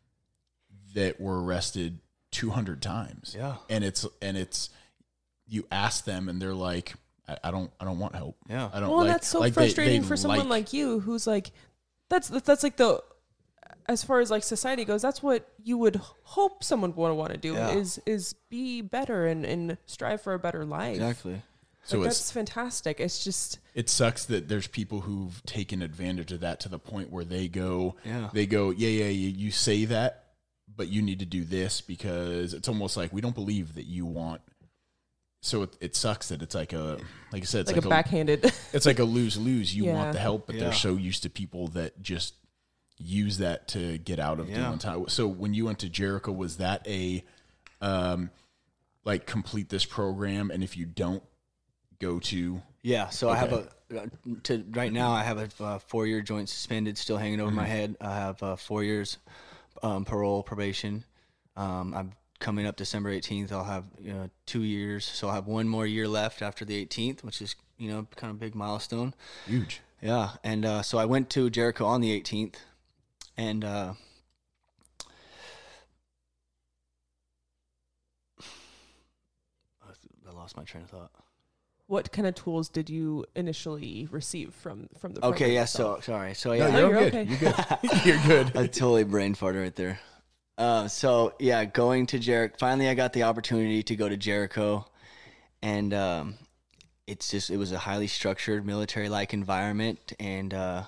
that were arrested two hundred times,
yeah,
and it's and it's. You ask them and they're like, I, I don't, I don't want help.
Yeah.
I don't.
Well,
like,
that's so
like
frustrating
they, they
for someone
like,
like you, who's like, that's that's like the, as far as like society goes, that's what you would hope someone would want to do
yeah.
is is be better and, and strive for a better life.
Exactly.
So
like,
it's,
that's fantastic. It's just
it sucks that there's people who've taken advantage of that to the point where they go,
yeah, they
go, yeah, yeah, you, you say that, but you need to do this because it's almost like we don't believe that you want. So it, it sucks that it's like a, like I said, it's
like,
like
a backhanded.
It's like a lose lose. You
Yeah.
want the help, but
Yeah.
they're so used to people that just use that to get out of
Yeah.
doing time. So when you went to Jericho, was that a, um, like complete this program, and if you don't go to,
yeah. So
Okay.
I have a uh, to right now I have a uh, four year joint suspended, still hanging over
Mm-hmm.
my head. I have uh, four years um, parole probation. Um, I'm coming up December eighteenth. I'll have you know, two years, so I'll have one more year left after the eighteenth, which is you know kind of a big milestone.
huge.
Yeah, and uh, so I went to Jericho on the eighteenth, and uh, I lost my train of thought.
What kind of tools did you initially receive from from the
Okay,
program
yeah.
itself?
So sorry. So
No,
yeah,
No,
you're,
you're
good.
okay.
You're good. You're good.
I totally brain farted right there. Uh, so yeah, going to Jericho. Finally, I got the opportunity to go to Jericho, and um, it's just it was a highly structured military-like environment. And uh,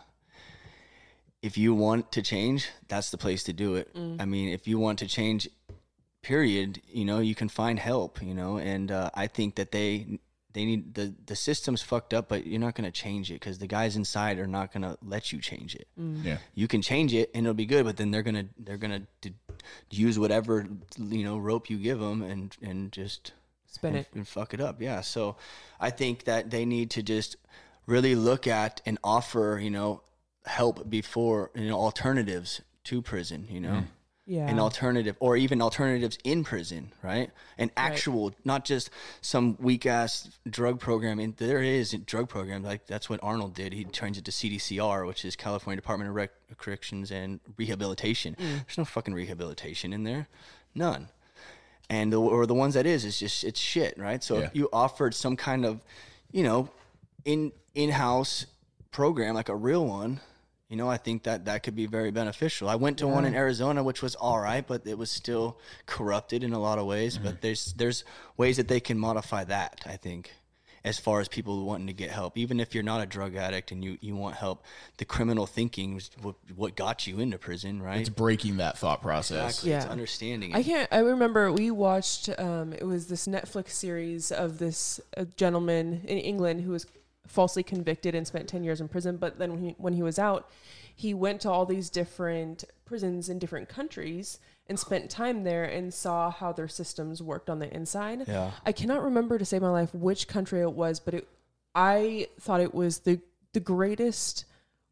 if you want to change, that's the place to do it.
Mm.
I mean, if you want to change, period, you know, you can find help. You know, and uh, I think that they. They need the the system's fucked up, but you're not gonna change it because the guys inside are not gonna let you change it.
Mm.
Yeah.
You can change it and it'll be good, but then they're gonna they're gonna d- use whatever you know rope you give them and and just
Spin
and,
it.
and fuck it up. Yeah. So I think that they need to just really look at and offer you know help before you know alternatives to prison. You know.
Mm.
Yeah.
An alternative, or even alternatives in prison, right? An actual, right. Not just some weak ass drug program. And there is a drug program, like that's what Arnold did. He turns it to C D C R, which is California Department of Rec- Corrections and Rehabilitation. Mm. There's no fucking rehabilitation in there, none. And the, or the ones that is, is just it's shit, right? So
yeah.
if you offered some kind of, you know, in in house program like a real one. You know, I think that that could be very beneficial. I went to
yeah.
one in Arizona, which was all right, but it was still corrupted in a lot of ways. Mm-hmm. But there's there's ways that they can modify that, I think, as far as people wanting to get help. Even if you're not a drug addict and you, you want help, the criminal thinking is what, what got you into prison, right?
It's breaking that thought process.
Exactly.
Yeah.
It's understanding it.
I can't, I remember we watched, um, it was this Netflix series of this uh, gentleman in England who was falsely convicted and spent ten years in prison. But then when he, when he was out, he went to all these different prisons in different countries and spent time there and saw how their systems worked on the inside.
Yeah.
I cannot remember to save my life which country it was, but it, I thought it was the, the greatest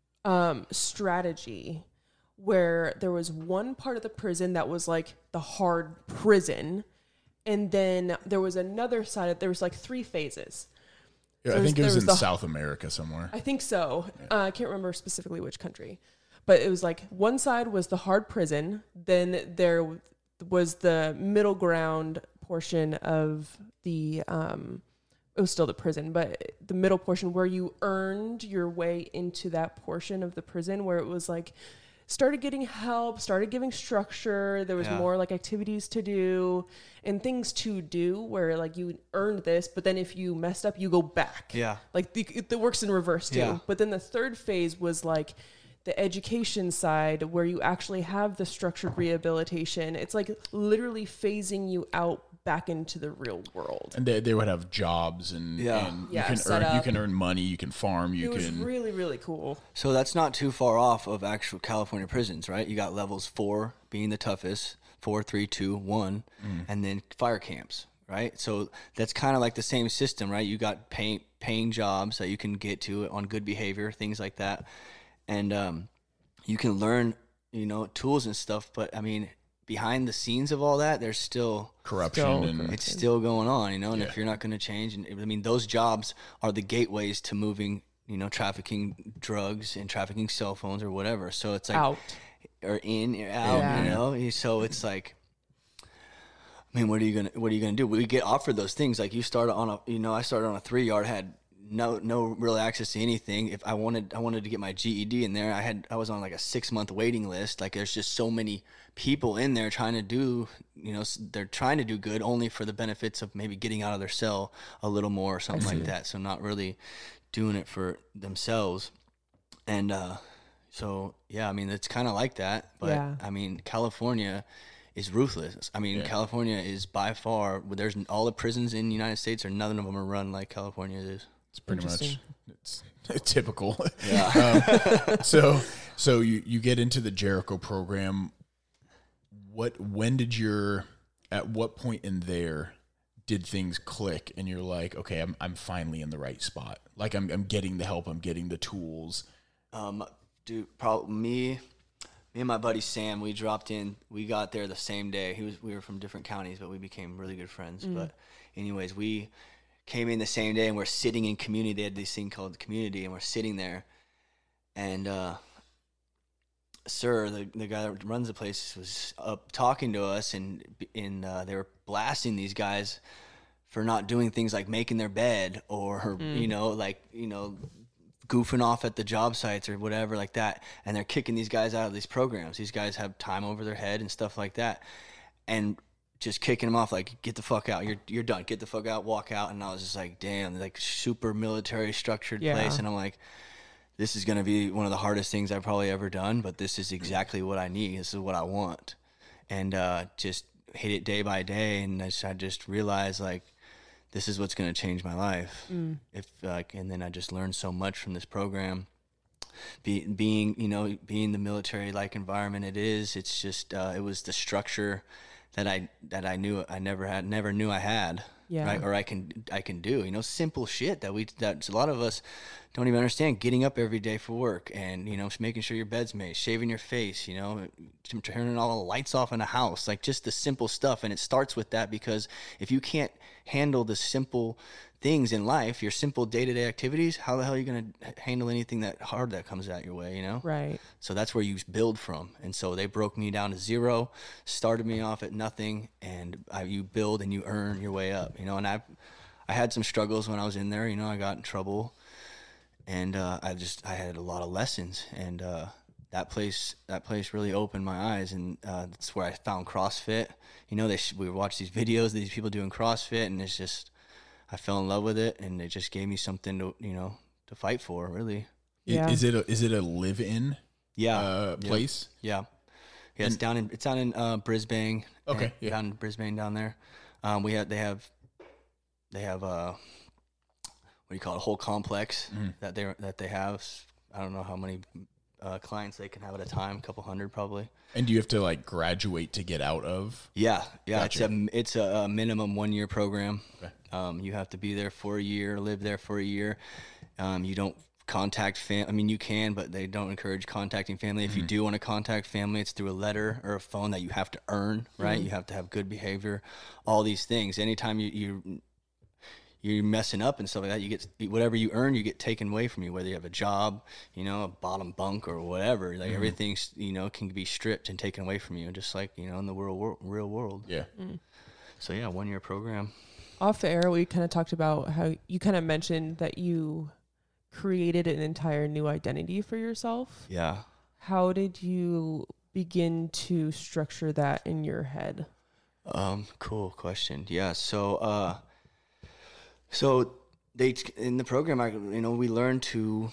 um, strategy where there was one part of the prison that was like the hard prison. And then there was another side, there was like three phases.
Yeah,
So
I think it was,
was
in
the,
South America somewhere.
I think so.
Yeah.
Uh, I can't remember specifically which country, but it was like one side was the hard prison. Then there was the middle ground portion of the, um, it was still the prison, but the middle portion where you earned your way into that portion of the prison where it was like started getting help, started giving structure. There was
Yeah.
more like activities to do and things to do where like you earned this, but then if you messed up, you go back.
Yeah.
Like the, it, it works in reverse too.
Yeah.
But then the third phase was like the education side where you actually have the structured rehabilitation. It's like literally phasing you out back into the real world.
And they, they would have jobs and,
Yeah.
and
Yeah,
you can
set
earn you
up.
can earn money, you can farm, you
It was
can
really, really cool.
So that's not too far off of actual California prisons, right? You got levels four being the toughest, four, three, two, one, and then fire camps, right? So that's kind of like the same system, right? You got pay, paying jobs that you can get to on good behavior, things like that. And um, you can learn, you know, tools and stuff. But I mean, behind the scenes of all that, there's still
corruption
Still
and
it's still going on, you know. And
Yeah.
if you're not going to change, and I mean, those jobs are the gateways to moving, you know, trafficking drugs and trafficking cell phones or whatever. So it's like
Out.
or in or out,
Yeah.
you know. So it's like, I mean, what are you gonna what are you gonna do? We get offered those things. Like you started on a, you know, I started on a three yard, had no no real access to anything. If I wanted I wanted to get my G E D in there, I had I was on like a six month waiting list. Like there's just so many people in there trying to do, you know, s- they're trying to do good only for the benefits of maybe getting out of their cell a little more or something like that. So not really doing it for themselves. And uh, so yeah, I mean it's kind of like that. But
Yeah.
I mean California is ruthless. I mean
Yeah.
California is by far there's all the prisons in the United States, or none of them are run like California is.
it's pretty much
Interesting.
it's typical.
Yeah.
um, so so you, you get into the Jericho program. What when did your at what point in there did things click and you're like, okay, I'm I'm finally in the right spot. Like I'm I'm getting the help, I'm getting the tools.
Um, dude, probably me, me and my buddy Sam, we dropped in. We got there the same day. He was, we were from different counties, but we became really good friends. But, anyways, we came in the same day, and we're sitting in community. They had this thing called community, and we're sitting there, and uh, Sir, the the guy that runs the place, was up talking to us, and in uh, they were blasting these guys for not doing things like making their bed, or you know, like you know. goofing off at the job sites or whatever like that, and they're kicking these guys out of these programs. These guys have time over their head and stuff like that, and just kicking them off like, get the fuck out, you're you're done, get the fuck out, walk out. And I was just like, damn, like super military structured
Yeah.
place. And I'm like, this is gonna be one of the hardest things I've probably ever done, but this is exactly what I need. This is what I want. And uh, just hit it day by day, and I just, I just realized like, this is what's going to change my life.
Mm.
If like, and then I just learned so much from this program. Be, being, you know, being the military-like environment it is, it's just, uh, it was the structure that I that I knew I never had, never knew I had,
Yeah.
right? Or I can I can do, you know, simple shit that we that a lot of us don't even understand. Getting up every day for work, and you know, just making sure your bed's made, shaving your face, you know, turning all the lights off in the house, like just the simple stuff. And it starts with that, because if you can't handle the simple things in life, your simple day-to-day activities, how the hell are you going to handle anything that hard that comes at your way, you know?
Right.
So that's where you build from. And so they broke me down to zero, started me off at nothing, and I, you build and you earn your way up, you know? And I I had some struggles when I was in there, you know, I got in trouble, and uh, I just, I had a lot of lessons, and uh, that place, that place really opened my eyes, and uh, that's where I found CrossFit. You know, they sh- we watch these videos of these people doing CrossFit, and it's just, I fell in love with it, and it just gave me something to, you know, to fight for, really.
I-
Yeah.
Is it a, is it a live-in
Yeah.
uh,
Yeah.
place?
Yeah. Yeah, it's down in it's down in uh, Brisbane.
Okay,
and-
yeah.
Down in Brisbane down there. Um, we have they have they have uh what do you call it, a whole complex
Mm-hmm.
that they that they have. I don't know how many uh, clients they can have at a time, a couple hundred probably.
And do you have to like graduate to get out of?
Yeah, yeah,
Gotcha.
it's a it's a, a minimum one year program.
Okay.
Um, you have to be there for a year, live there for a year. Um, you don't contact fam. I mean, you can, but they don't encourage contacting family. If you do want to contact family, it's through a letter or a phone that you have to earn. Right? You have to have good behavior. All these things. Anytime you you you're messing up and stuff like that, you get whatever you earn, you get taken away from you. Whether you have a job, you know, a bottom bunk or whatever, like everything's, you know, can be stripped and taken away from you, just like, you know, in the real world. Real world.
Yeah.
So yeah, one year program.
Off air, we kind of talked about how you kind of mentioned that you created an entire new identity for yourself.
Yeah.
how did you begin to structure that in your head?
Um, cool question. Yeah. So, uh, so they, in the program, I, you know, we learn to,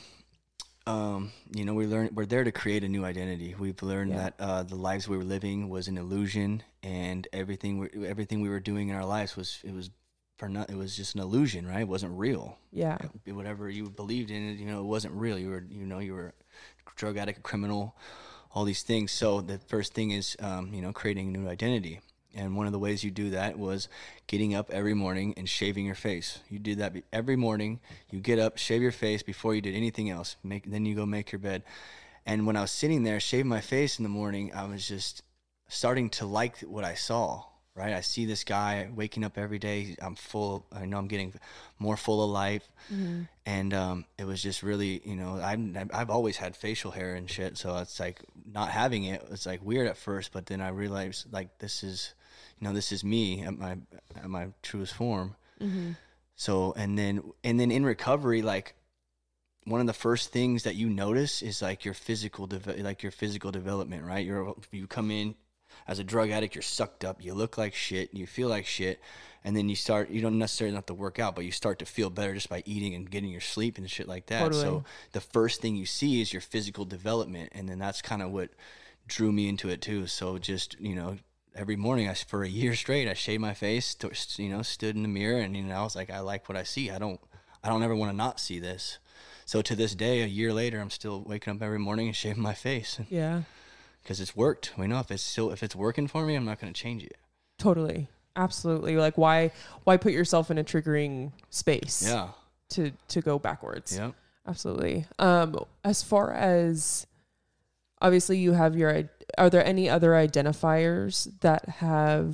um, you know, we learn, we're there to create a new identity. We've learned
Yeah.
that, uh, the lives we were living was an illusion, and everything, we, everything we were doing in our lives was, it was for not, it was just an illusion, right? It wasn't real.
Yeah.
Whatever you believed in, you know, it wasn't real. You were, you know, you were a drug addict, a criminal, all these things. So the first thing is, um, you know, creating a new identity. And one of the ways you do that was getting up every morning and shaving your face. You did that every morning. You get up, shave your face before you did anything else. Make, then you go make your bed. And when I was sitting there, shaving my face in the morning, I was just starting to like what I saw, right? I see this guy waking up every day. I'm full, I know I'm getting more full of life.
Mm-hmm.
And um, it was just really, you know, I've, I've always had facial hair and shit. So it's like not having it, it's like weird at first, but then I realized like this is, you know, this is me at my, at my truest form.
Mm-hmm.
So, and then, and then in recovery, like one of the first things that you notice is like your physical, de- like your physical development, right? You're, you come in as a drug addict, you're sucked up, you look like shit, you feel like shit. And then you start, you don't necessarily have to work out, but you start to feel better just by eating and getting your sleep and shit like that.
Totally.
So the first thing you see is your physical development. And then that's kind of what drew me into it too. So just, you know, every morning I, for a year straight, I shaved my face, to, you know, stood in the mirror, and, you know, I was like, I like what I see. I don't, I don't ever want to not see this. So to this day, a year later, I'm still waking up every morning and shaving my face.
Yeah.
Because it's worked. We know if it's still, if it's working for me, I'm not going to change it.
Totally. Absolutely. Like why, why put yourself in a triggering space?
Yeah.
To, to go backwards.
Yeah.
Absolutely. Um, as far as obviously you have your, are there any other identifiers that have,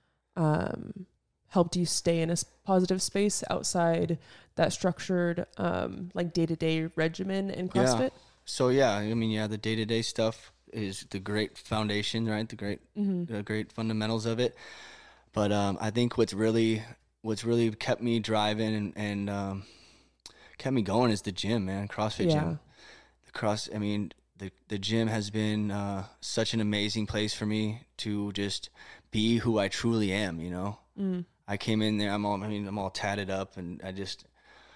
um, helped you stay in a positive space outside that structured, um, like day-to-day regimen in CrossFit?
Yeah. So yeah, I mean, yeah, the day-to-day stuff is the great foundation, right? The great, mm-hmm. the great fundamentals of it. But um, I think what's really, what's really kept me driving and, and um, kept me going is the gym, man. CrossFit
yeah.
gym. The cross. I mean, the the gym has been uh, such an amazing place for me to just be who I truly am. You know,
mm.
I came in there. I'm all. I mean, I'm all tatted up, and I just.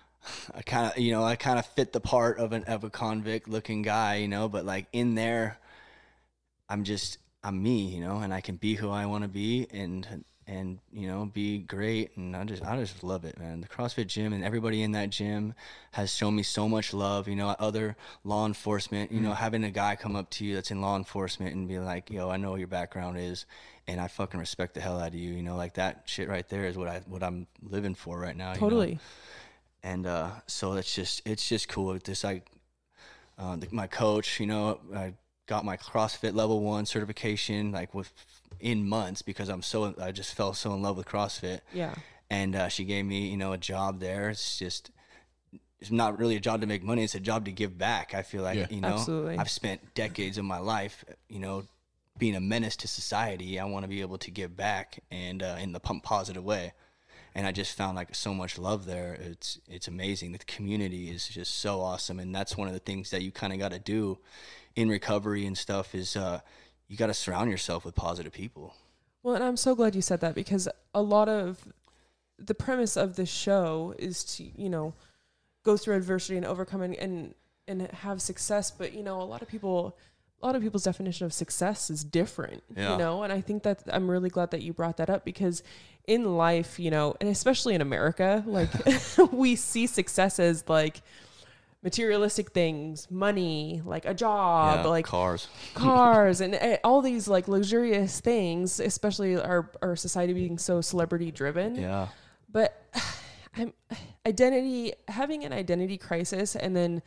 I kind of, you know, I kind of fit the part of an of a convict looking guy, you know, but like in there, I'm just, I'm me, you know, and I can be who I want to be and, and, you know, be great. And I just, I just love it, man. The CrossFit gym and everybody in that gym has shown me so much love, you know, other law enforcement, you know, having a guy come up to you that's in law enforcement and be like, yo, I know what your background is and I fucking respect the hell out of you, you know, like that shit right there is what I, what I'm living for right now.
Totally.
You know? And uh, so it's just, it's just cool. Just like uh, the, my coach, you know, I got my CrossFit level one certification like with in months because I'm so, I just fell so in love with CrossFit.
Yeah.
And uh, she gave me, you know, a job there. It's just, it's not really a job to make money. It's a job to give back. I feel like, yeah. you know,
Absolutely.
I've spent decades of my life, you know, being a menace to society. I want to be able to give back and uh, in the positive way. And I just found like so much love there. It's it's amazing. The community is just so awesome. And that's one of the things that you kind of got to do in recovery and stuff is uh, you got to surround yourself with positive people.
Well, and I'm so glad you said that because a lot of the premise of this show is to, you know, go through adversity and overcome and, and, and have success. But, you know, a lot of people, a lot of people's definition of success is different,
yeah.
you know, and I think that I'm really glad that you brought that up because in life, you know, and especially in America, like we see success as like materialistic things, money, like a job,
yeah,
like
cars,
cars and uh, all these like luxurious things, especially our, our society being so celebrity driven.
Yeah.
But I'm identity, having an identity crisis and then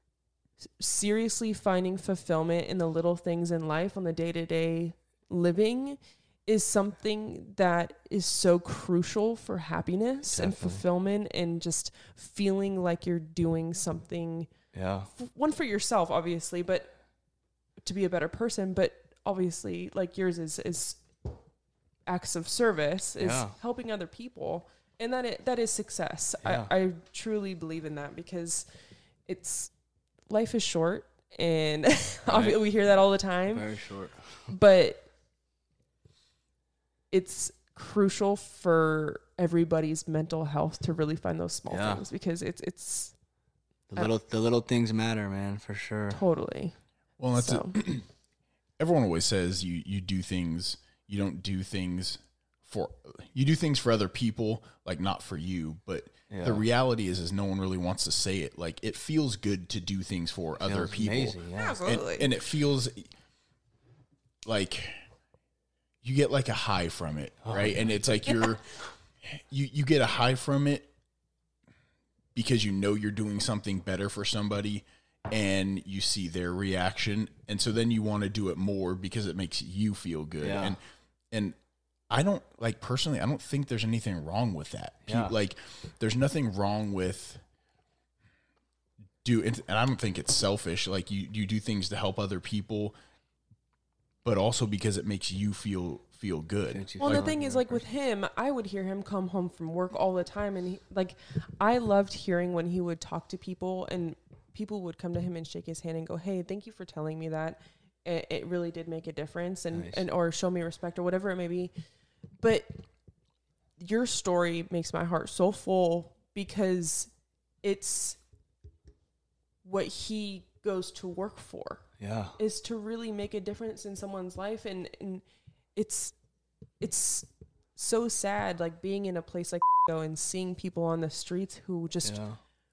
seriously finding fulfillment in the little things in life on the day-to-day living is something that is so crucial for happiness Definitely. and fulfillment and just feeling like you're doing something.
Yeah.
F- one for yourself, obviously, but to be a better person, but obviously like yours is, is acts of service, is
yeah.
helping other people. And that it, that is success.
Yeah.
I, I truly believe in that because it's, life is short and
Right.
we hear that all the time.
Very short.
But it's crucial for everybody's mental health to really find those small
Yeah.
things, because it's it's
The little the little things matter, man, for sure.
totally.
Well, that's
So.
it. Everyone always says you you do things, you don't do things for you do things for other people, like not for you. But
Yeah.
the reality is, is no one really wants to say it. Like, it feels good to do things for other
Feels
people,
amazing, yeah.
and,
Absolutely.
and it feels like you get like a high from it, right? And it's like you're you you get a high from it because you know you're doing something better for somebody, and you see their reaction, and so then you want to do it more because it makes you feel good.
Yeah.
And and I don't, like, personally, I don't think there's anything wrong with that. Pe-
Yeah.
Like, there's nothing wrong with do, and I don't think it's selfish. Like, you you do things to help other people, but also because it makes you feel feel good.
Makes you
Well,
feel
the thing
like
is,
you're
like
a
with him, I would hear him come home from work all the time, and he, like, I loved hearing when he would talk to people, and people would come to him and shake his hand and go, "Hey, thank you for telling me that. It, it really did make a difference," and
Nice.
and or show me respect or whatever it may be. But your story makes my heart so full, because it's what he goes to work for,
Yeah.
is to really make a difference in someone's life. And, and it's it's so sad, like, being in a place like and seeing people on the streets who just
Yeah.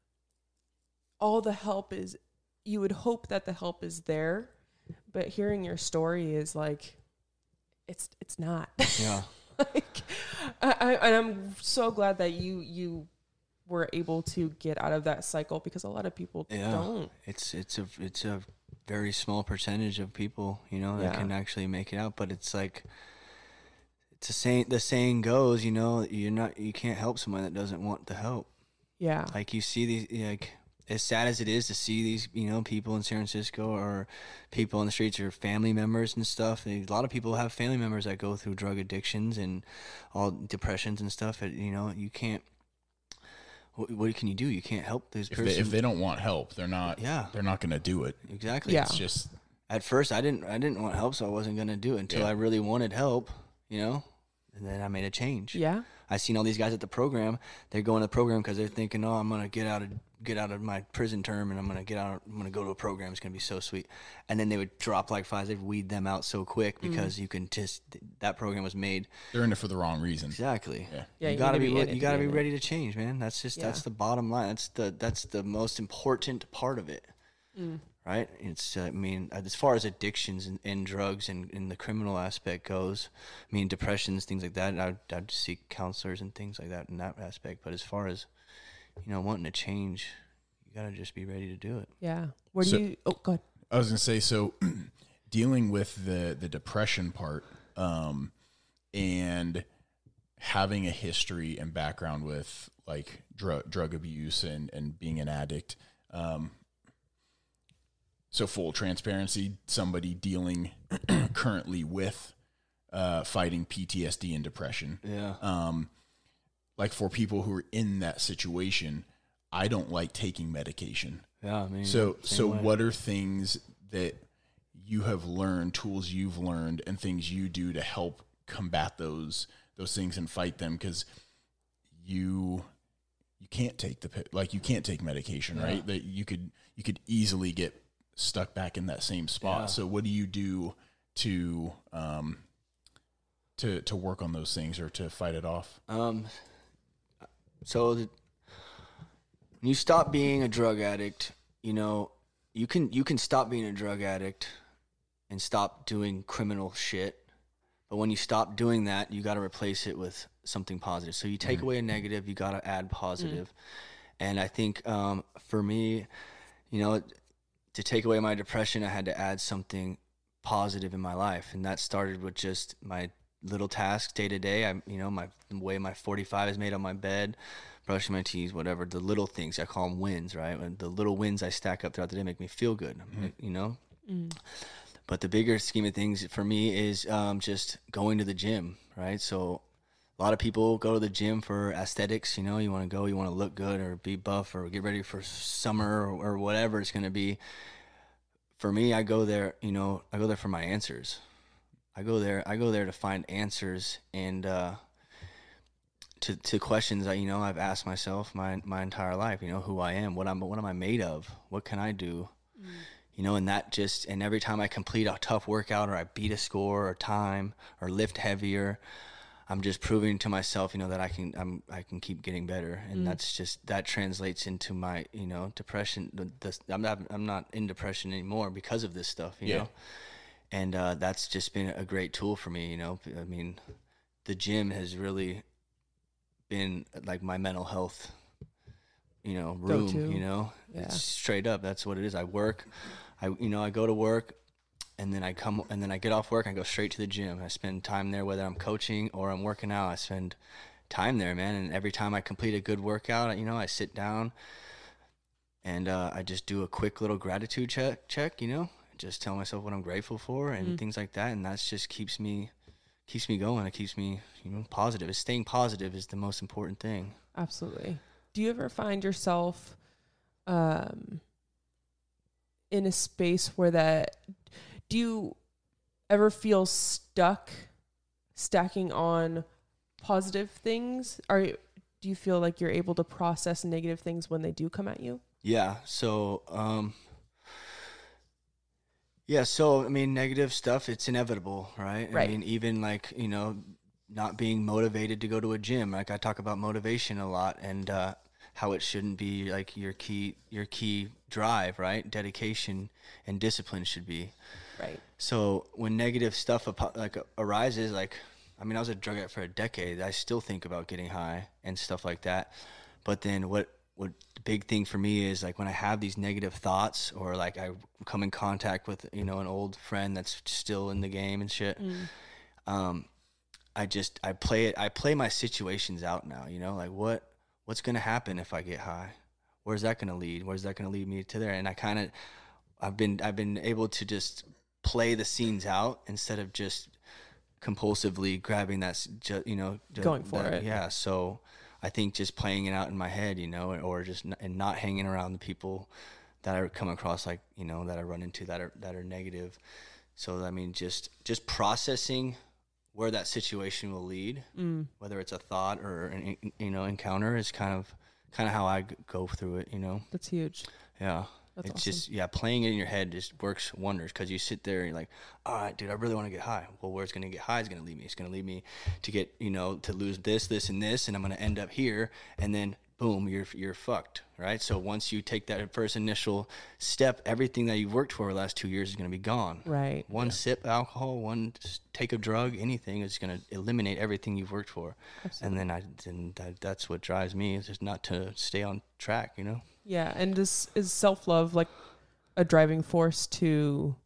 all the help is, you would hope that the help is there, but hearing your story is like, it's it's not.
Yeah.
Like, I, I, and I'm so glad that you you were able to get out of that cycle, because a lot of people
Yeah.
don't.
It's it's a it's a very small percentage of people, you know, that
Yeah.
can actually make it out. But it's like it's a saying. The saying goes, you know, you're not you can't help someone that doesn't want the help.
Yeah.
Like, you see these, like, as sad as it is to see these, you know, people in San Francisco or people on the streets or family members and stuff. A lot of people have family members that go through drug addictions and all depressions and stuff. And, you know, you can't. What, what can you do? You can't help this
If
person.
they, if they don't want help, they're not.
Yeah.
They're not going to do it.
Exactly.
Yeah.
It's just
At first, I didn't. I didn't want help, so I wasn't gonna do it until
Yeah.
I really wanted help. You know, and then I made a change.
Yeah.
I seen all these guys at the program. They're going to the program because they're thinking, "Oh, I'm gonna get out of get out of my prison term, and I'm gonna get out. I'm gonna go to a program. It's gonna be so sweet." And then they would drop like flies. They'd weed them out so quick because you can just that program was made
they're in it for the wrong reason.
exactly.
Yeah.
Yeah,
you
you
gotta
need
be,
to be in
re-
it
you
to
gotta
be
be
in it.
ready to change, man. That's just that's
Yeah.
the bottom line. That's the that's the most important part of it.
Mm.
Right? It's, uh, I mean, as far as addictions and, and drugs and, and the criminal aspect goes, I mean, depressions, things like that, I'd, I'd seek counselors and things like that in that aspect. But as far as, you know, wanting to change, you got to just be ready to do it.
Yeah. Where do
So-
you? Oh, go ahead.
I was gonna say, so dealing with the the depression part, um, and having a history and background with like drug drug abuse and and being an addict. Um, so full transparency, somebody dealing currently with uh, fighting P T S D and depression.
Yeah.
Um, like for people who are in that situation, I don't like taking medication.
Yeah. I mean,
So,
same
so
way.
what are things that you have learned, tools you've learned, and things you do to help combat those those things and fight them? Because you you can't take the pi- like you can't take medication,
Yeah.
right? That you could you could easily get stuck back in that same spot.
Yeah.
So, what do you do to um to to work on those things or to fight it off?
Um, so the, when you stop being a drug addict, you know, you can you can stop being a drug addict and stop doing criminal shit. But when you stop doing that, you got to replace it with something positive. So you take away a negative, you got to add positive. And I think um, for me, you know, to take away my depression, I had to add something positive in my life, and that started with just my little tasks day to day. I, you know, my the way my forty-five is made on my bed, brushing my teeth, whatever. The little things, I call them wins, right? And the little wins I stack up throughout the day make me feel good, you know. But the bigger scheme of things for me is um, just going to the gym, right? So a lot of people go to the gym for aesthetics. You know, you want to go, you want to look good or be buff or get ready for summer or, or whatever it's going to be. for me, I go there, you know, I go there for my answers. I go there, I go there to find answers and, uh, to, to questions that, you know, I've asked myself my, my entire life, you know, who I am, what I'm, what am I made of? What can I do? Mm. You know, and that just, and every time I complete a tough workout or I beat a score or time or lift heavier, I'm just proving to myself, you know, that I can, I'm, I can keep getting better. And mm. that's just, that translates into my, you know, depression. The, the, I'm not, I'm not in depression anymore because of this stuff, you yeah. know? And, uh, that's just been a great tool for me. You know, I mean, the gym has really been like my mental health, you know, room, Go-to. you know, yeah. It's straight up. That's what it is. I work, I, you know, I go to work, and then I come, and then I get off work, and I go straight to the gym. I spend time there, whether I'm coaching or I'm working out. I spend time there, man. And every time I complete a good workout, you know, I sit down and uh, I just do a quick little gratitude check, check, you know, just tell myself what I'm grateful for and mm. things like that. And that's just keeps me, keeps me going. It keeps me, you know, positive. It's staying positive is the most important thing.
Absolutely. Do you ever find yourself um, in a space where that, do you ever feel stuck stacking on positive things? Are you, do you feel like you're able to process negative things when they do come at you?
Yeah. So, um, yeah. So, I mean, negative stuff, it's inevitable, right?
Right.
I mean, even like, you know, not being motivated to go to a gym. Like I talk about motivation a lot and, uh, how it shouldn't be like your key, your key drive, right? Dedication and discipline should be.
Right.
So when negative stuff like arises, like, I mean, I was a drug addict for a decade. I still think about getting high and stuff like that. But then what, what the big thing for me is like when I have these negative thoughts or like I come in contact with, you know, an old friend that's still in the game and shit. Mm. Um, I just, I play it, I play my situations out now, you know, like what, what's going to happen if I get high? Where's that going to lead? Where's that going to lead me to there? And I kind of, I've been, I've been able to just play the scenes out instead of just compulsively grabbing that, you know,
going for
that,
it.
Yeah. So I think just playing it out in my head, you know, or just, n- and not hanging around the people that I come across, like, you know, that I run into that are, that are negative. So, I mean, just, just processing where that situation will lead, mm. whether it's a thought or an, you know, encounter is kind of, kind of how I g- go through it, you know?
That's huge.
Yeah.
That's
it's
awesome.
just, yeah, playing it in your head just works wonders because you sit there and you're like, all right, dude, I really want to get high. Well, where it's going to get high is going to lead me. It's going to lead me to get, you know, to lose this, this, and this, and I'm going to end up here. And then, boom, you're you're fucked, right? So once you take that first initial step, everything that you've worked for the last two years is going to be gone.
Right.
One
yeah.
sip of alcohol, one take a drug, anything is going to eliminate everything you've worked for. Absolutely. And then I, and that, that's what drives me is just not to stay on track, you know?
Yeah, and this is self-love like a driving force to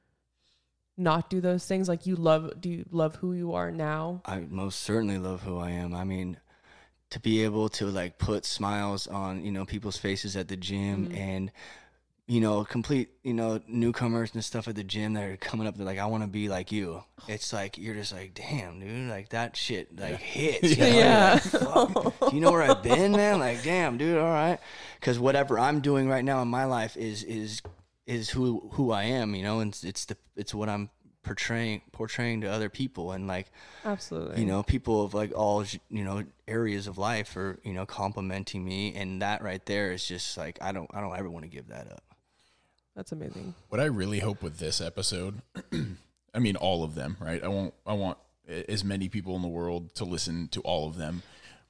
not do those things? Like you love, do you love who you are now?
I most certainly love who I am. I mean, to be able to like put smiles on, you know, people's faces at the gym mm-hmm. and, you know, complete, you know, newcomers and stuff at the gym that are coming up. They're like, I want to be like you. It's like, you're just like, damn, dude, like that shit like hits. You know?
Yeah.
Like, fuck, do you know where I've been, man? Like, damn, dude. All right. Cause whatever I'm doing right now in my life is, is, is who, who I am, you know, and it's, it's the, it's what I'm portraying portraying to other people, and like
absolutely,
you know, people of like all, you know, areas of life are, you know, complimenting me, and that right there is just like I don't I don't ever want to give that up.
That's amazing.
What I really hope with this episode, I mean all of them, right? I won't I want as many people in the world to listen to all of them,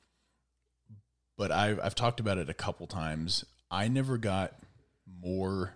but I've I've talked about it a couple times. I never got more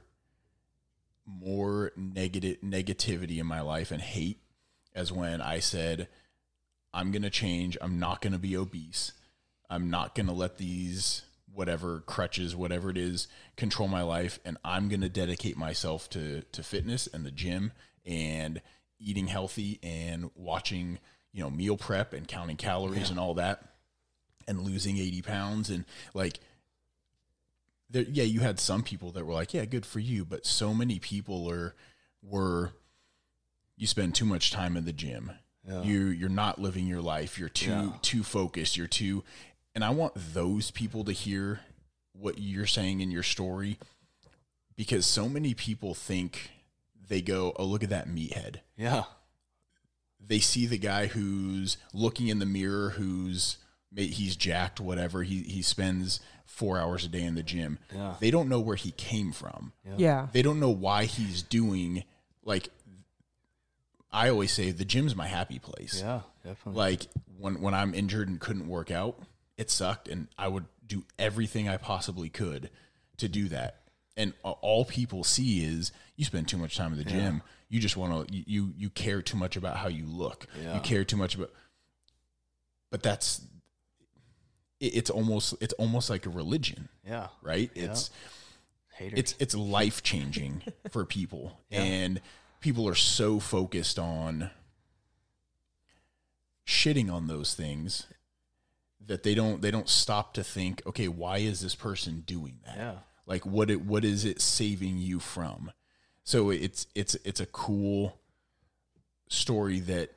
more negative negativity in my life and hate as when I said, I'm going to change. I'm not going to be obese. I'm not going to let these whatever crutches, whatever it is, control my life. And I'm going to dedicate myself to, to fitness and the gym and eating healthy and watching, you know, meal prep and counting calories yeah. and all that and losing eighty pounds. And like, there, yeah, you had some people that were like, yeah, good for you. But so many people are, were, you spend too much time in the gym. Yeah. You, you're not living your life. You're too, yeah. too focused. You're too, and I want those people to hear what you're saying in your story, because so many people think they go, oh, look at that meathead.
Yeah.
They see the guy who's looking in the mirror, who's he's jacked, whatever. He he spends four hours a day in the gym.
Yeah.
They don't know where he came from.
Yeah.
Yeah.
They don't know why he's doing, like, I always say the gym's my happy place.
Yeah, definitely.
Like when, when I'm injured and couldn't work out, it sucked. And I would do everything I possibly could to do that. And all people see is you spend too much time in the gym.
Yeah.
You just want to, you, you care too much about how you look.
Yeah.
You care too much about, but that's, it, it's almost, it's almost like a religion.
Yeah.
Right.
Yeah.
It's,
Haters.
it's, it's life changing for people.
Yeah.
And people are so focused on shitting on those things that they don't, they don't stop to think, okay, why is this person doing that?
Yeah.
Like what it, what is it saving you from? So it's, it's, it's a cool story that,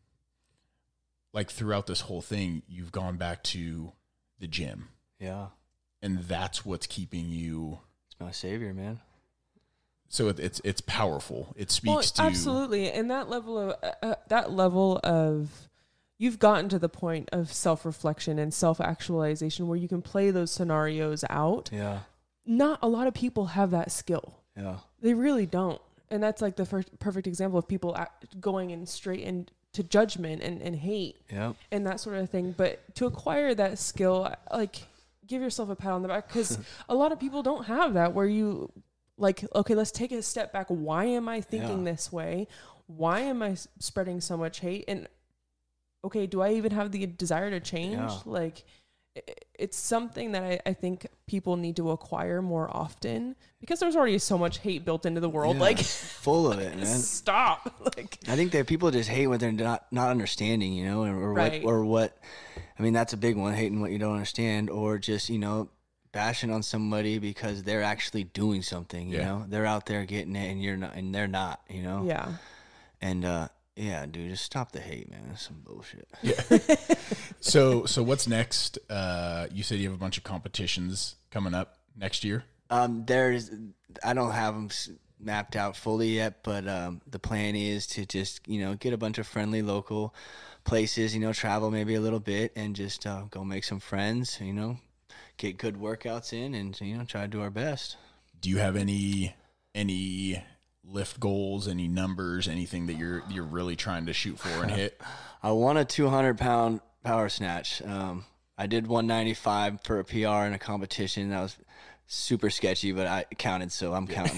like, throughout this whole thing, you've gone back to the gym.
Yeah.
And that's what's keeping you.
It's my savior, man.
So it, it's, it's powerful. It speaks
Well,
to
absolutely. And that level of, uh, uh, that level of, you've gotten to the point of self-reflection and self-actualization where you can play those scenarios out.
Yeah.
Not a lot of people have that skill.
Yeah.
They really don't. And that's like the first perfect example of people act, going in straight into judgment and, and hate
Yeah.
and that sort of thing. But to acquire that skill, like, give yourself a pat on the back, because a lot of people don't have that, where you like, okay, let's take a step back. Why am I thinking
Yeah.
this way? Why am I s- spreading so much hate? And okay, do I even have the desire to change?
Yeah.
Like, it's something that I, I think people need to acquire more often, because there's already so much hate built into the world.
Yeah,
Like,
it's full of it, man.
stop. Like,
I think that people just hate what they're not not understanding, you know, or, or
Right.
what or what. I mean, that's a big one, hating what you don't understand, or just, you know, bashing on somebody because they're actually doing something. You
Yeah.
know, they're out there getting it, and you're not, and they're not. You know.
yeah.
And uh, yeah, dude, just stop the hate, man. That's some bullshit.
So, so what's next? Uh, you said you have a bunch of competitions coming up next year.
Um, there's, I don't have them mapped out fully yet, but um, the plan is to just, you know, get a bunch of friendly local places, you know, travel maybe a little bit and just uh, go make some friends, you know, get good workouts in and, you know, try to do our best.
Do you have any any lift goals, any numbers, anything that you're you're really trying to shoot for and hit?
I won a two hundred pound power snatch. Um, I did one ninety-five for a P R in a competition. That was super sketchy, but I counted, so I'm counting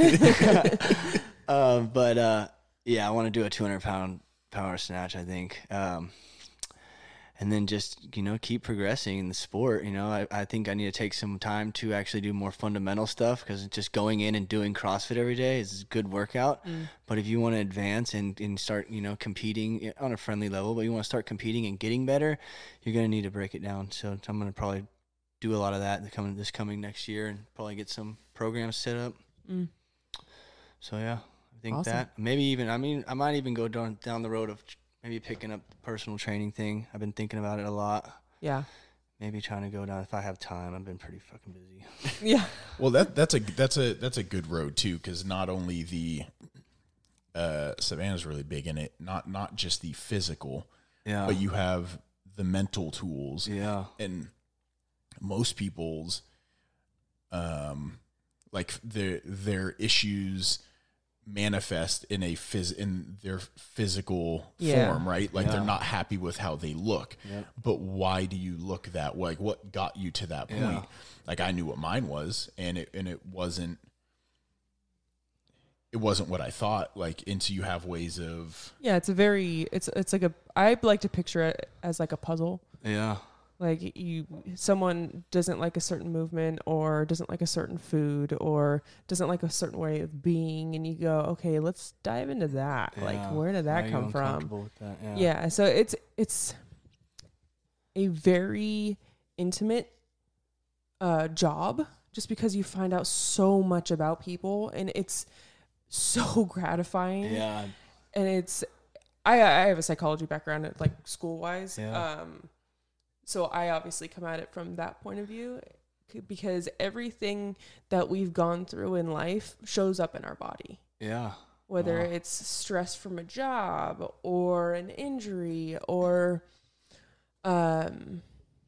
it. uh, but uh, yeah, I want to do a two hundred pound power snatch, I think. Um, and then just, you know, keep progressing in the sport. You know, I, I think I need to take some time to actually do more fundamental stuff, because just going in and doing CrossFit every day is a good workout.
Mm.
But if you want to advance and, and start, you know, competing on a friendly level, but you want to start competing and getting better, you're going to need to break it down. So I'm going to probably do a lot of that the coming, this coming next year, and probably get some programs set up.
Mm.
So, yeah, I think
Awesome.
that. Maybe even, I mean, I might even go down, down the road of maybe picking up the personal training thing. I've been thinking about it a lot.
Yeah.
Maybe trying to go down if I have time. I've been pretty fucking busy.
Yeah.
Well, that that's a that's a that's a good road too, because not only the uh, Savannah's really big in it, not not just the physical,
Yeah.
but you have the mental tools.
Yeah.
And most people's um like their their issues manifest in a phys in their physical
Yeah.
form, right? Like
Yeah.
they're not happy with how they look.
Yep.
But why do you look that way? Like, what got you to that point?
Yeah.
Like, I knew what mine was, and it and it wasn't it wasn't what I thought. Like, and so you have ways of
Yeah. It's a very, it's, it's like a, I like to picture it as like a puzzle.
Yeah.
Like, you, someone doesn't like a certain movement, or doesn't like a certain food, or doesn't like a certain way of being, and you go, okay, let's dive into that. Like,
Yeah.
where did
Why
that
are you
come from?
uncomfortable with that? Yeah.
Yeah. So it's it's a very intimate uh, job, just because you find out so much about people, and it's so gratifying.
Yeah.
And it's, I I have a psychology background, like school wise.
Yeah.
Um, so I obviously come at it from that point of view, c- because everything that we've gone through in life shows up in our body.
Yeah.
whether
Wow.
it's stress from a job or an injury or um,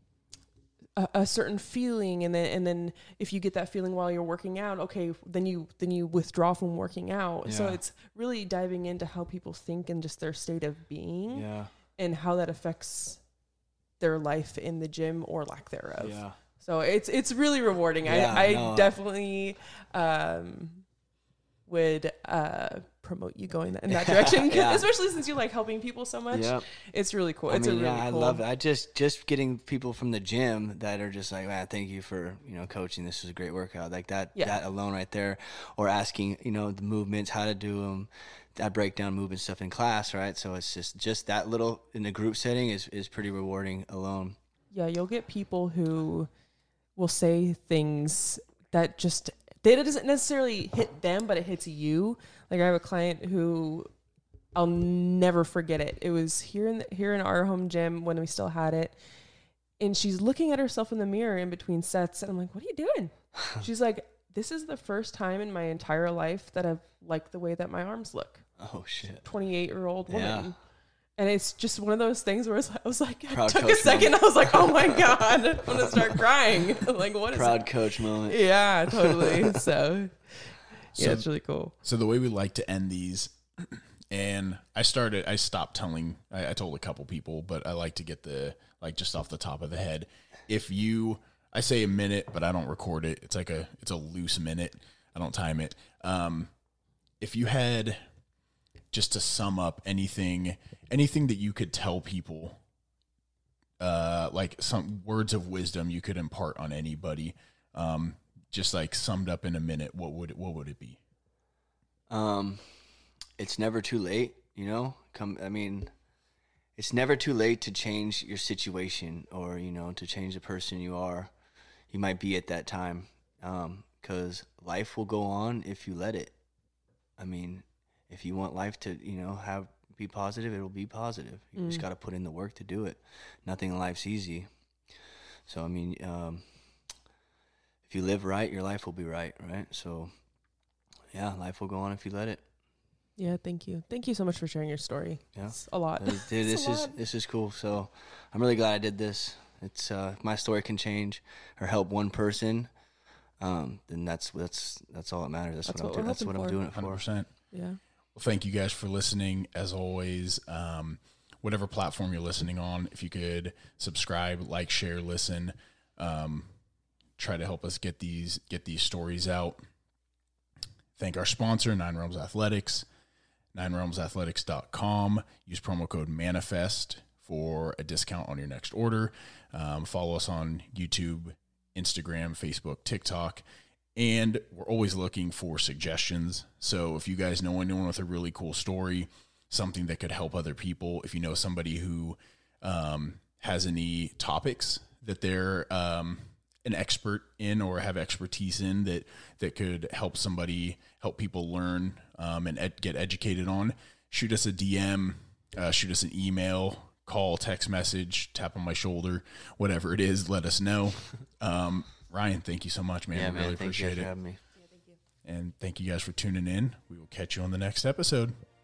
a, a certain feeling, and then and then if you get that feeling while you're working out, okay, then you then you withdraw from working out. So
Yeah.
it's really diving into how people think and just their state of being
Yeah.
and how that affects their life in the gym or lack thereof.
Yeah.
So it's it's really rewarding.
Yeah,
I, I
no, I-
definitely um, would uh, promote you going in that direction,
Yeah.
especially since you like helping people so much.
Yep.
It's really cool.
I
It's
mean,
a really
yeah, I
cool.
love it. I just just getting people from the gym that are just like, man, thank you for, you know, coaching. This was a great workout. Like that,
Yeah.
that alone right there, or asking, you know, the movements, how to do them. I break down movement stuff in class, right? So it's just just that little in the group setting is is pretty rewarding alone.
Yeah, you'll get people who will say things that just they doesn't necessarily hit them, but it hits you. Like I have a client who I'll never forget it. It was here in the, here in our home gym when we still had it, and she's looking at herself in the mirror in between sets, and I'm like, "What are you doing?" She's like, "This is the first time in my entire life that I've liked the way that my arms look."
Oh shit.
twenty-eight year old woman.
Yeah.
And it's just one of those things where it's, I was like, I
Proud
took a
coach
second.
moment.
I was like, oh my God, I'm going to start crying. Like, what is
Proud coach moment.
it? Yeah, totally. So, yeah,
So-
it's really cool.
So the way we like to end these, and I started, I stopped telling, I, I told a couple people, but I like to get the, like just off the top of the head. If you, I say a minute, but I don't record it. It's like a, it's a loose minute. I don't time it. Um, if you had just to sum up anything, anything that you could tell people, uh, like some words of wisdom you could impart on anybody, um, just like summed up in a minute, what would it, what would it be?
Um, it's never too late, you know. Come, I mean, it's never too late to change your situation, or you know, to change the person you are, you might be at that time. Um, because life will go on if you let it. I mean, if you want life to, you know, have be positive, it'll be positive. You just got to put in the work to do it. Nothing in life's easy. So I mean, um, if you live right, your life will be right, right? So. Yeah, life will go on if you let it.
Yeah, thank you. Thank you so much for sharing your story.
Yeah.
It's a lot.
Uh, Dude,
It's
this
a
is
lot.
this is cool. So I'm really glad I did this. It's uh, if my story can change or help one person, um, then that's that's that's all that matters. That's,
That's
what,
what
I'm
we're
doing. That's what
hoping
I'm
for.
doing it
one hundred
for.
percent.
Yeah.
Well, thank you guys for listening. As always, um, whatever platform you're listening on, if you could subscribe, like, share, listen, um, try to help us get these get these stories out. Thank our sponsor, Nine Realms Athletics, nine realms athletics dot com. Use promo code MANIFEST for a discount on your next order. Um, follow us on YouTube, Instagram, Facebook, TikTok. And we're always looking for suggestions. So if you guys know anyone with a really cool story, something that could help other people, if you know somebody who um, has any topics that they're um, an expert in or have expertise in that that could help somebody, help people learn um, and ed- get educated on, shoot us a D M, uh, shoot us an email, call, text message, tap on my shoulder, whatever it is, let us know. Um, Ryan, thank you so much, man.
Yeah,
we
man.
really
Thank you
appreciate
for
it.
having me.
And thank you guys for tuning in. We will catch you on the next episode.